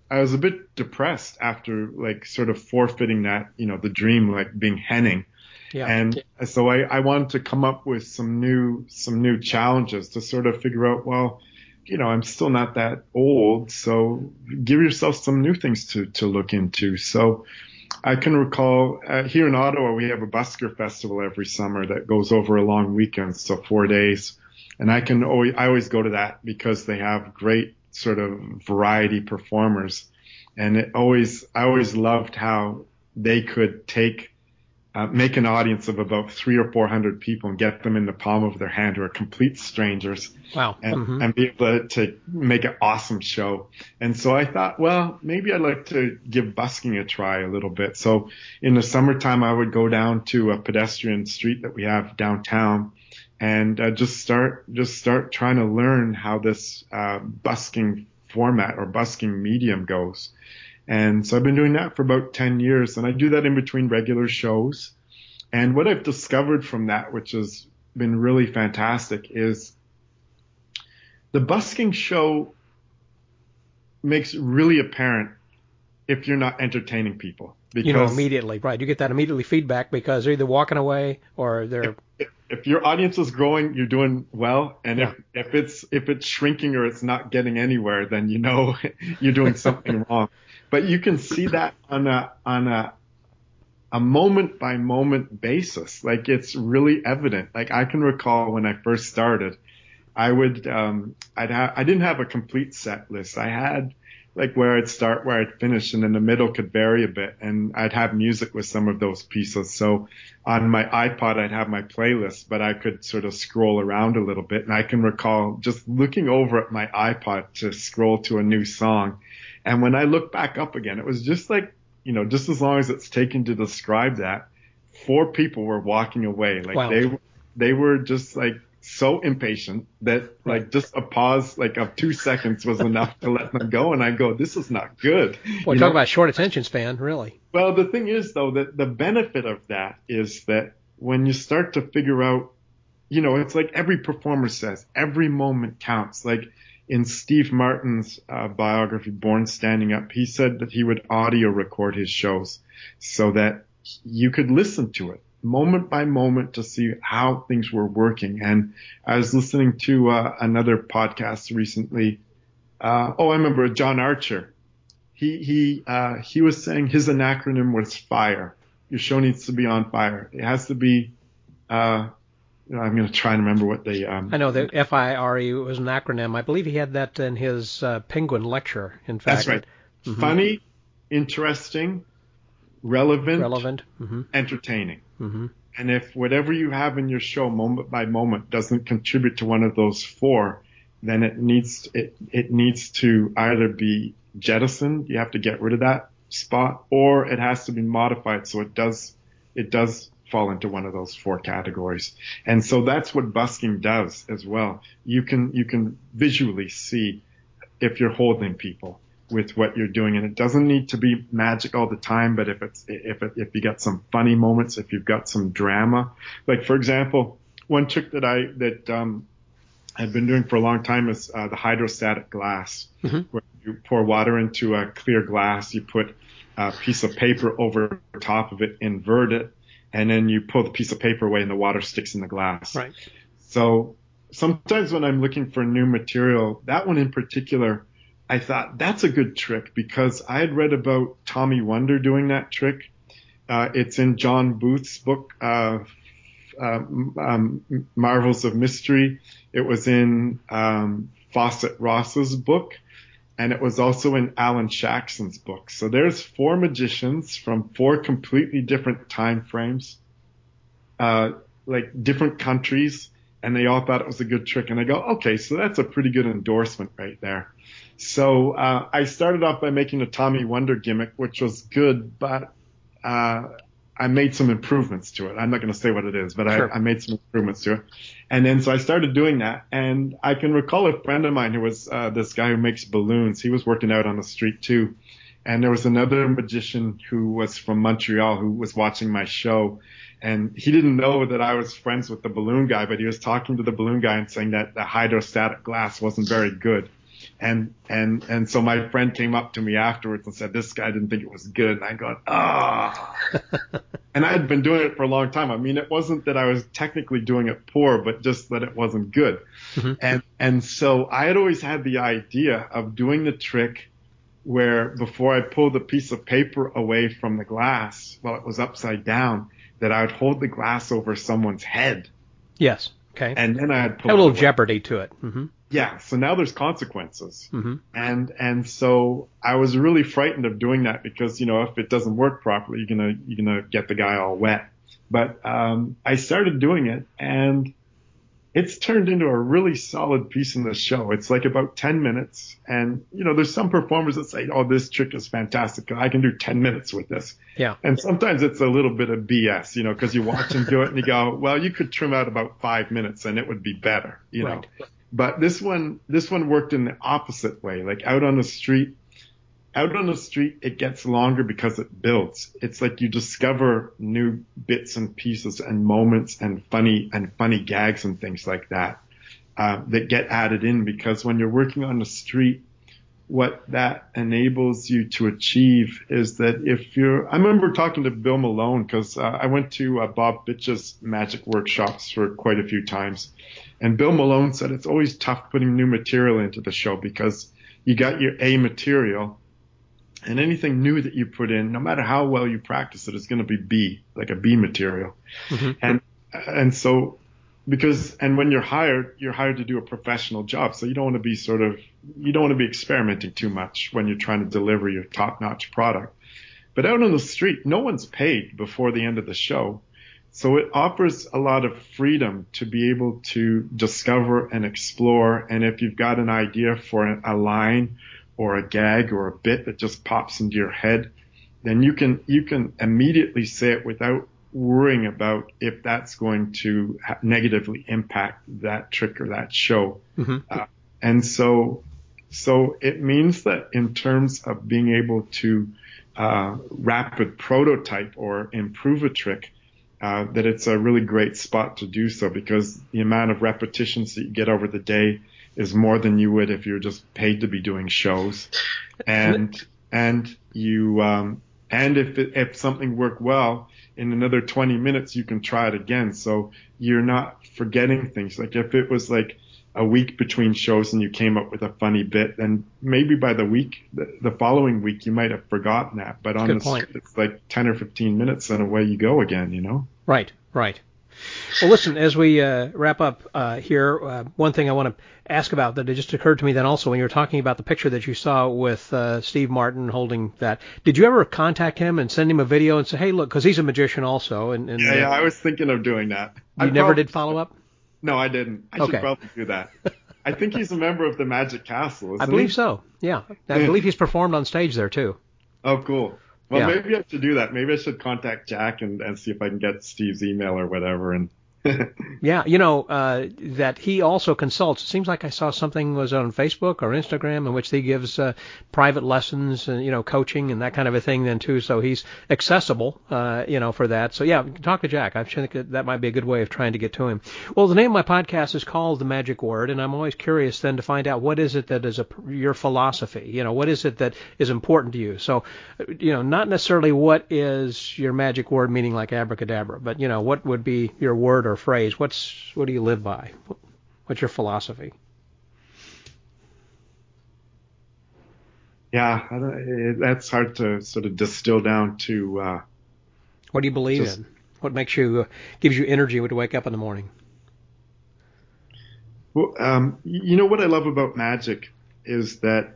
depressed after, like, sort of forfeiting that, the dream, like being Henning. Yeah. And so I wanted to come up with some new challenges to sort of figure out, well, I'm still not that old, so give yourself some new things to look into. So I can recall here in Ottawa, we have a busker festival every summer that goes over a long weekend, so 4 days. And I always go to that because they have great sort of variety performers. And I always loved how they could make an audience of about 300 or 400 people and get them in the palm of their hand who are complete strangers. Wow. And be able to make an awesome show. And so I thought, well, maybe I'd like to give busking a try a little bit. So in the summertime, I would go down to a pedestrian street that we have downtown and just start trying to learn how this busking format or busking medium goes. And so I've been doing that for about 10 years, and I do that in between regular shows. And what I've discovered from that, which has been really fantastic, is the busking show makes really apparent if you're not entertaining people. Because immediately, right? You get that immediately feedback because they're either walking away or they're... If your audience is growing, you're doing well. And if it's shrinking or it's not getting anywhere, then you're doing something wrong. But you can see that on a moment by moment basis. Like it's really evident. Like I can recall when I first started, I didn't have a complete set list. I had like where I'd start, where I'd finish, and then the middle could vary a bit. And I'd have music with some of those pieces. So on my iPod, I'd have my playlist, but I could sort of scroll around a little bit. And I can recall just looking over at my iPod to scroll to a new song. And when I look back up again, it was just like, just as long as it's taken to describe that, 4 people were walking away. Like wow. they were just like so impatient that like just a pause like of 2 seconds was enough to let them go. And I go, this is not good. Well, talk about short attention span, really. Well, the thing is though, that the benefit of that is that when you start to figure out, it's like every performer says, every moment counts. Like in Steve Martin's biography, Born Standing Up, he said that he would audio record his shows so that you could listen to it moment by moment to see how things were working. And I was listening to another podcast recently. I remember John Archer. He was saying his acronym was FIRE. Your show needs to be on fire. It has to be, I'm going to try and remember what they... I know that FIRE was an acronym. I believe he had that in his Penguin lecture, in fact. That's right. Mm-hmm. Funny, interesting, relevant, entertaining. Mm-hmm. And if whatever you have in your show moment by moment doesn't contribute to one of those 4, then it needs to either be jettisoned, you have to get rid of that spot, or it has to be modified so it does fall into one of those 4 categories. And so that's what busking does as well. You can visually see if you're holding people with what you're doing, and it doesn't need to be magic all the time, but if you got some funny moments, if you've got some drama, like for example, one trick that I've been doing for a long time is the hydrostatic glass, where you pour water into a clear glass, you put a piece of paper over top of it, invert it, and then you pull the piece of paper away and the water sticks in the glass. Right. So sometimes when I'm looking for new material, that one in particular, I thought that's a good trick because I had read about Tommy Wonder doing that trick. It's in John Booth's book, Marvels of Mystery. It was in Fawcett Ross's book, and it was also in Alan Shaxson's book. So there's 4 magicians from 4 completely different time frames, like different countries, and they all thought it was a good trick. And I go, okay, so that's a pretty good endorsement right there. So I started off by making a Tommy Wonder gimmick, which was good, but I made some improvements to it. I'm not going to say what it is, but sure. I made some improvements to it. And then so I started doing that. And I can recall a friend of mine who was this guy who makes balloons. He was working out on the street too. And there was another magician who was from Montreal who was watching my show. And he didn't know that I was friends with the balloon guy, but he was talking to the balloon guy and saying that the hydrostatic glass wasn't very good. And so my friend came up to me afterwards and said, this guy didn't think it was good. And I go, And I had been doing it for a long time. I mean, it wasn't that I was technically doing it poor, but just that it wasn't good. And so I had always had the idea of doing the trick where before I pulled the piece of paper away from the glass while it was upside down, that I would hold the glass over someone's head. Yes. Okay. And then I'd pull a little away. jeopardy to it. Yeah. So now there's consequences. And so I was really frightened of doing that because, if it doesn't work properly, you're gonna get the guy all wet. But, I started doing it, and it's turned into a really solid piece in the show. It's like about 10 minutes. And, there's some performers that say, oh, this trick is fantastic. I can do 10 minutes with this. Yeah. And sometimes it's a little bit of BS, because you watch them do it and you go, well, you could trim out about 5 minutes and it would be better, know. But this one worked in the opposite way. Like out on the street, it gets longer because it builds. It's like you discover new bits and pieces and moments and funny gags and things like that, that get added in, because when you're working on the street, what that enables you to achieve is that I remember talking to Bill Malone, because I went to Bob Bitch's magic workshops for quite a few times. And Bill Malone said it's always tough putting new material into the show because you got your A material, and anything new that you put in, no matter how well you practice it, is going to be B, like a B material. And so, and when you're hired to do a professional job. So you don't want to be experimenting too much when you're trying to deliver your top-notch product. But out on the street, no one's paid before the end of the show. So it offers a lot of freedom to be able to discover and explore. And if you've got an idea for a line or a gag or a bit that just pops into your head, then you can immediately say it without worrying about if that's going to negatively impact that trick or that show. And so it means that in terms of being able to rapid prototype or improve a trick, that it's a really great spot to do so, because the amount of repetitions that you get over the day is more than you would if you're just paid to be doing shows. And if something worked well, in another 20 minutes you can try it again. So you're not forgetting things. Like if it was like a week between shows and you came up with a funny bit, then maybe by the following week you might have forgotten that. But on the street, it's like 10 or 15 minutes and away you go again, Right. Well, listen, as we wrap up here, one thing I want to ask about that it just occurred to me then also when you were talking about the picture that you saw with Steve Martin holding that. Did you ever contact him and send him a video and say, hey, look, because he's a magician also? Yeah, I was thinking of doing that. You never did follow up? No, I didn't. I should probably do that. I think he's a member of the Magic Castle, isn't he? I believe so, yeah. I believe he's performed on stage there, too. Oh, cool. Well, maybe I should do that. Maybe I should contact Jack and see if I can get Steve's email or whatever. And Yeah, that he also consults. It seems like I saw something was on Facebook or Instagram in which he gives private lessons and, coaching and that kind of a thing then too. So he's accessible, for that. So yeah, talk to Jack. I think that might be a good way of trying to get to him. Well, the name of my podcast is called The Magic Word, and I'm always curious then to find out what is it that is your philosophy. What is it that is important to you? So, not necessarily what is your magic word, meaning like abracadabra, but, what would be your word or phrase? What do you live by? What's your philosophy? Yeah, that's hard to sort of distill down to. What do you believe in? What makes you gives you energy to wake up in the morning? Well, what I love about magic is that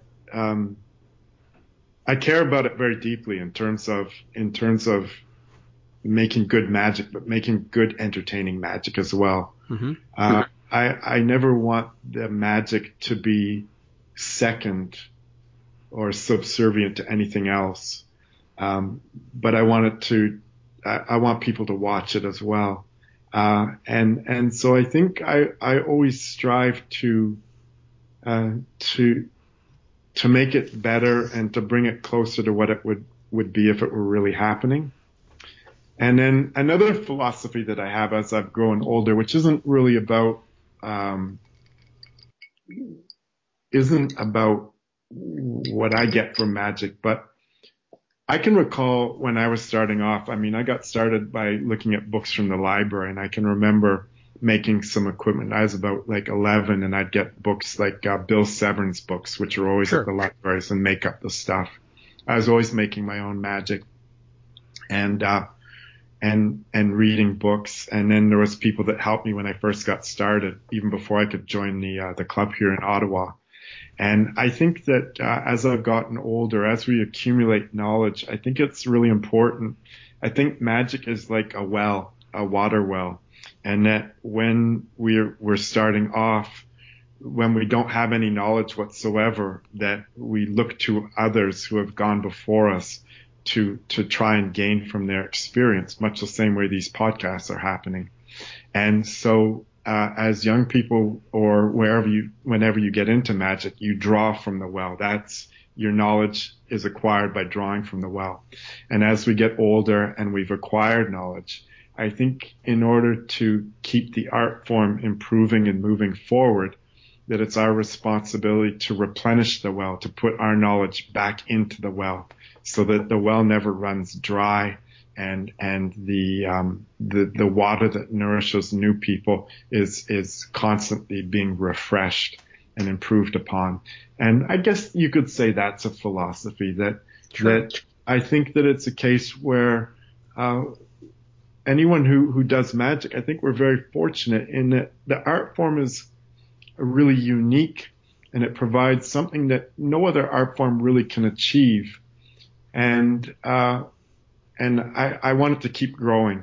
I care about it very deeply in terms of making good magic, but making good entertaining magic as well. I never want the magic to be second or subservient to anything else. But I want people to watch it as well. And so I think I always strive to make it better and to bring it closer to what it would be if it were really happening. And then another philosophy that I have as I've grown older, which isn't really about what I get from magic, but I can recall when I was starting off, I mean, I got started by looking at books from the library, and I can remember making some equipment. I was about like 11, and I'd get books like Bill Severn's books, which are always at the libraries, and make up the stuff. I was always making my own magic and reading books. And then there was people that helped me when I first got started, even before I could join the club here in Ottawa. And I think that as I've gotten older, as we accumulate knowledge, I think it's really important. I think magic is like a well, a water well, and that when we're starting off, when we don't have any knowledge whatsoever, that we look to others who have gone before us to try and gain from their experience, much the same way these podcasts are happening. And so as young people, or whenever you get into magic, you draw from the well. That's your knowledge is acquired by drawing from the well. And as we get older and we've acquired knowledge, I think in order to keep the art form improving and moving forward, that it's our responsibility to replenish the well, to put our knowledge back into the well, so that the well never runs dry, and the water that nourishes new people is constantly being refreshed and improved upon. And I guess you could say that's a philosophy that I think that it's a case where anyone who does magic, I think we're very fortunate in that the art form is really unique, and it provides something that no other art form really can achieve. And I want it to keep growing,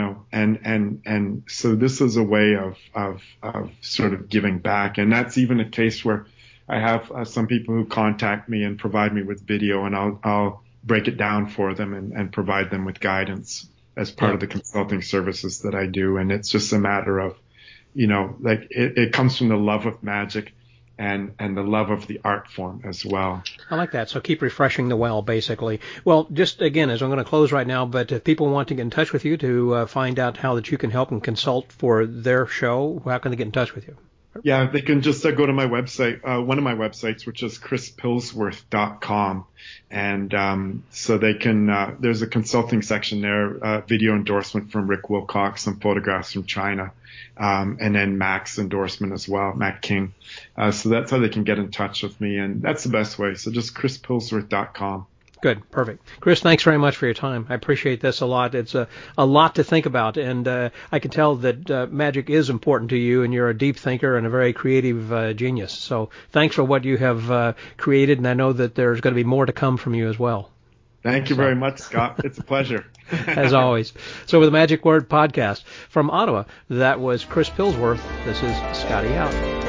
and so this is a way of sort of giving back. And that's even a case where I have some people who contact me and provide me with video, and I'll break it down for them and provide them with guidance as part of the consulting services that I do. And it's just a matter of, like it comes from the love of magic and the love of the art form as well. I like that. So keep refreshing the well, basically. Well, just again, as I'm going to close right now, but if people want to get in touch with you to find out how that you can help and consult for their show, how can they get in touch with you? Yeah, they can just go to my website, one of my websites, which is chrispillsworth.com. And so they can, there's a consulting section there, video endorsement from Rick Wilcox, some photographs from China, and then Mac's endorsement as well, Mac King. So that's how they can get in touch with me, and that's the best way. So just chrispillsworth.com. Good. Perfect. Chris, thanks very much for your time. I appreciate this a lot. It's a lot to think about, and I can tell that magic is important to you, and you're a deep thinker and a very creative genius. So thanks for what you have created, and I know that there's going to be more to come from you as well. Thank you very much, Scott. It's a pleasure. As always. So with the Magic Word Podcast from Ottawa, that was Chris Pillsworth. This is Scotty out.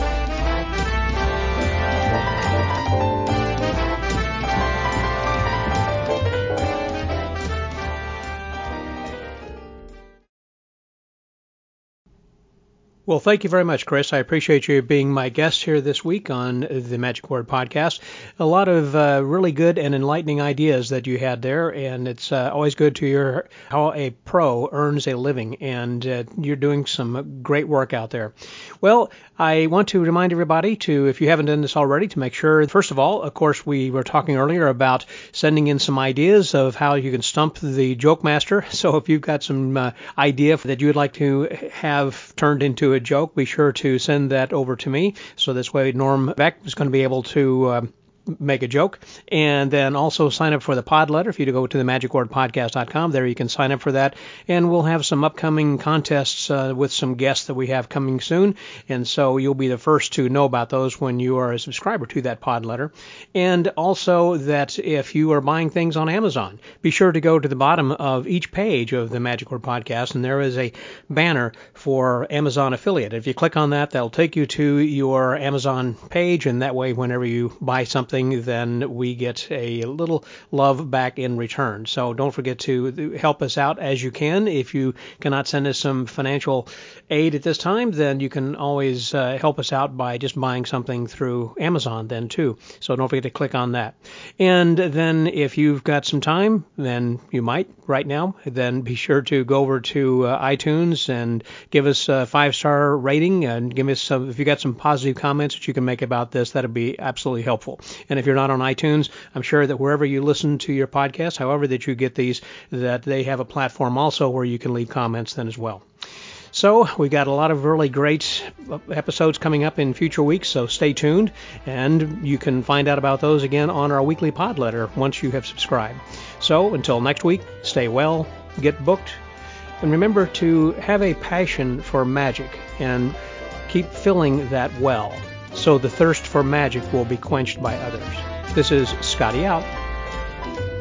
Well, thank you very much, Chris. I appreciate you being my guest here this week on the Magic Word Podcast. A lot of really good and enlightening ideas that you had there, and it's always good to hear how a pro earns a living, and you're doing some great work out there. Well, I want to remind everybody to, if you haven't done this already, to make sure, first of all, of course, we were talking earlier about sending in some ideas of how you can stump the joke master. So if you've got some idea that you would like to have turned into a joke, be sure to send that over to me. So this way Norm Beck is going to be able to make a joke. And then also sign up for the pod letter. If you go to the magicwordpodcast.com, there you can sign up for that. And we'll have some upcoming contests with some guests that we have coming soon. And so you'll be the first to know about those when you are a subscriber to that pod letter. And also that if you are buying things on Amazon, be sure to go to the bottom of each page of the Magic Word Podcast, and there is a banner for Amazon affiliate. If you click on that, that'll take you to your Amazon page, and that way whenever you buy something, then we get a little love back in return. So don't forget to help us out as you can. If you cannot send us some financial aid at this time, then you can always help us out by just buying something through Amazon then too. So don't forget to click on that. And then if you've got some time, then you might right now, then be sure to go over to iTunes and give us a 5-star rating, and give us some, if you got some positive comments that you can make about this, that'd be absolutely helpful. And if you're not on iTunes, I'm sure that wherever you listen to your podcast, however that you get these, that they have a platform also where you can leave comments then as well. So we've got a lot of really great episodes coming up in future weeks, so stay tuned, and you can find out about those again on our weekly pod letter once you have subscribed. So until next week, stay well, get booked, and remember to have a passion for magic and keep filling that well, so the thirst for magic will be quenched by others. This is Scotty out.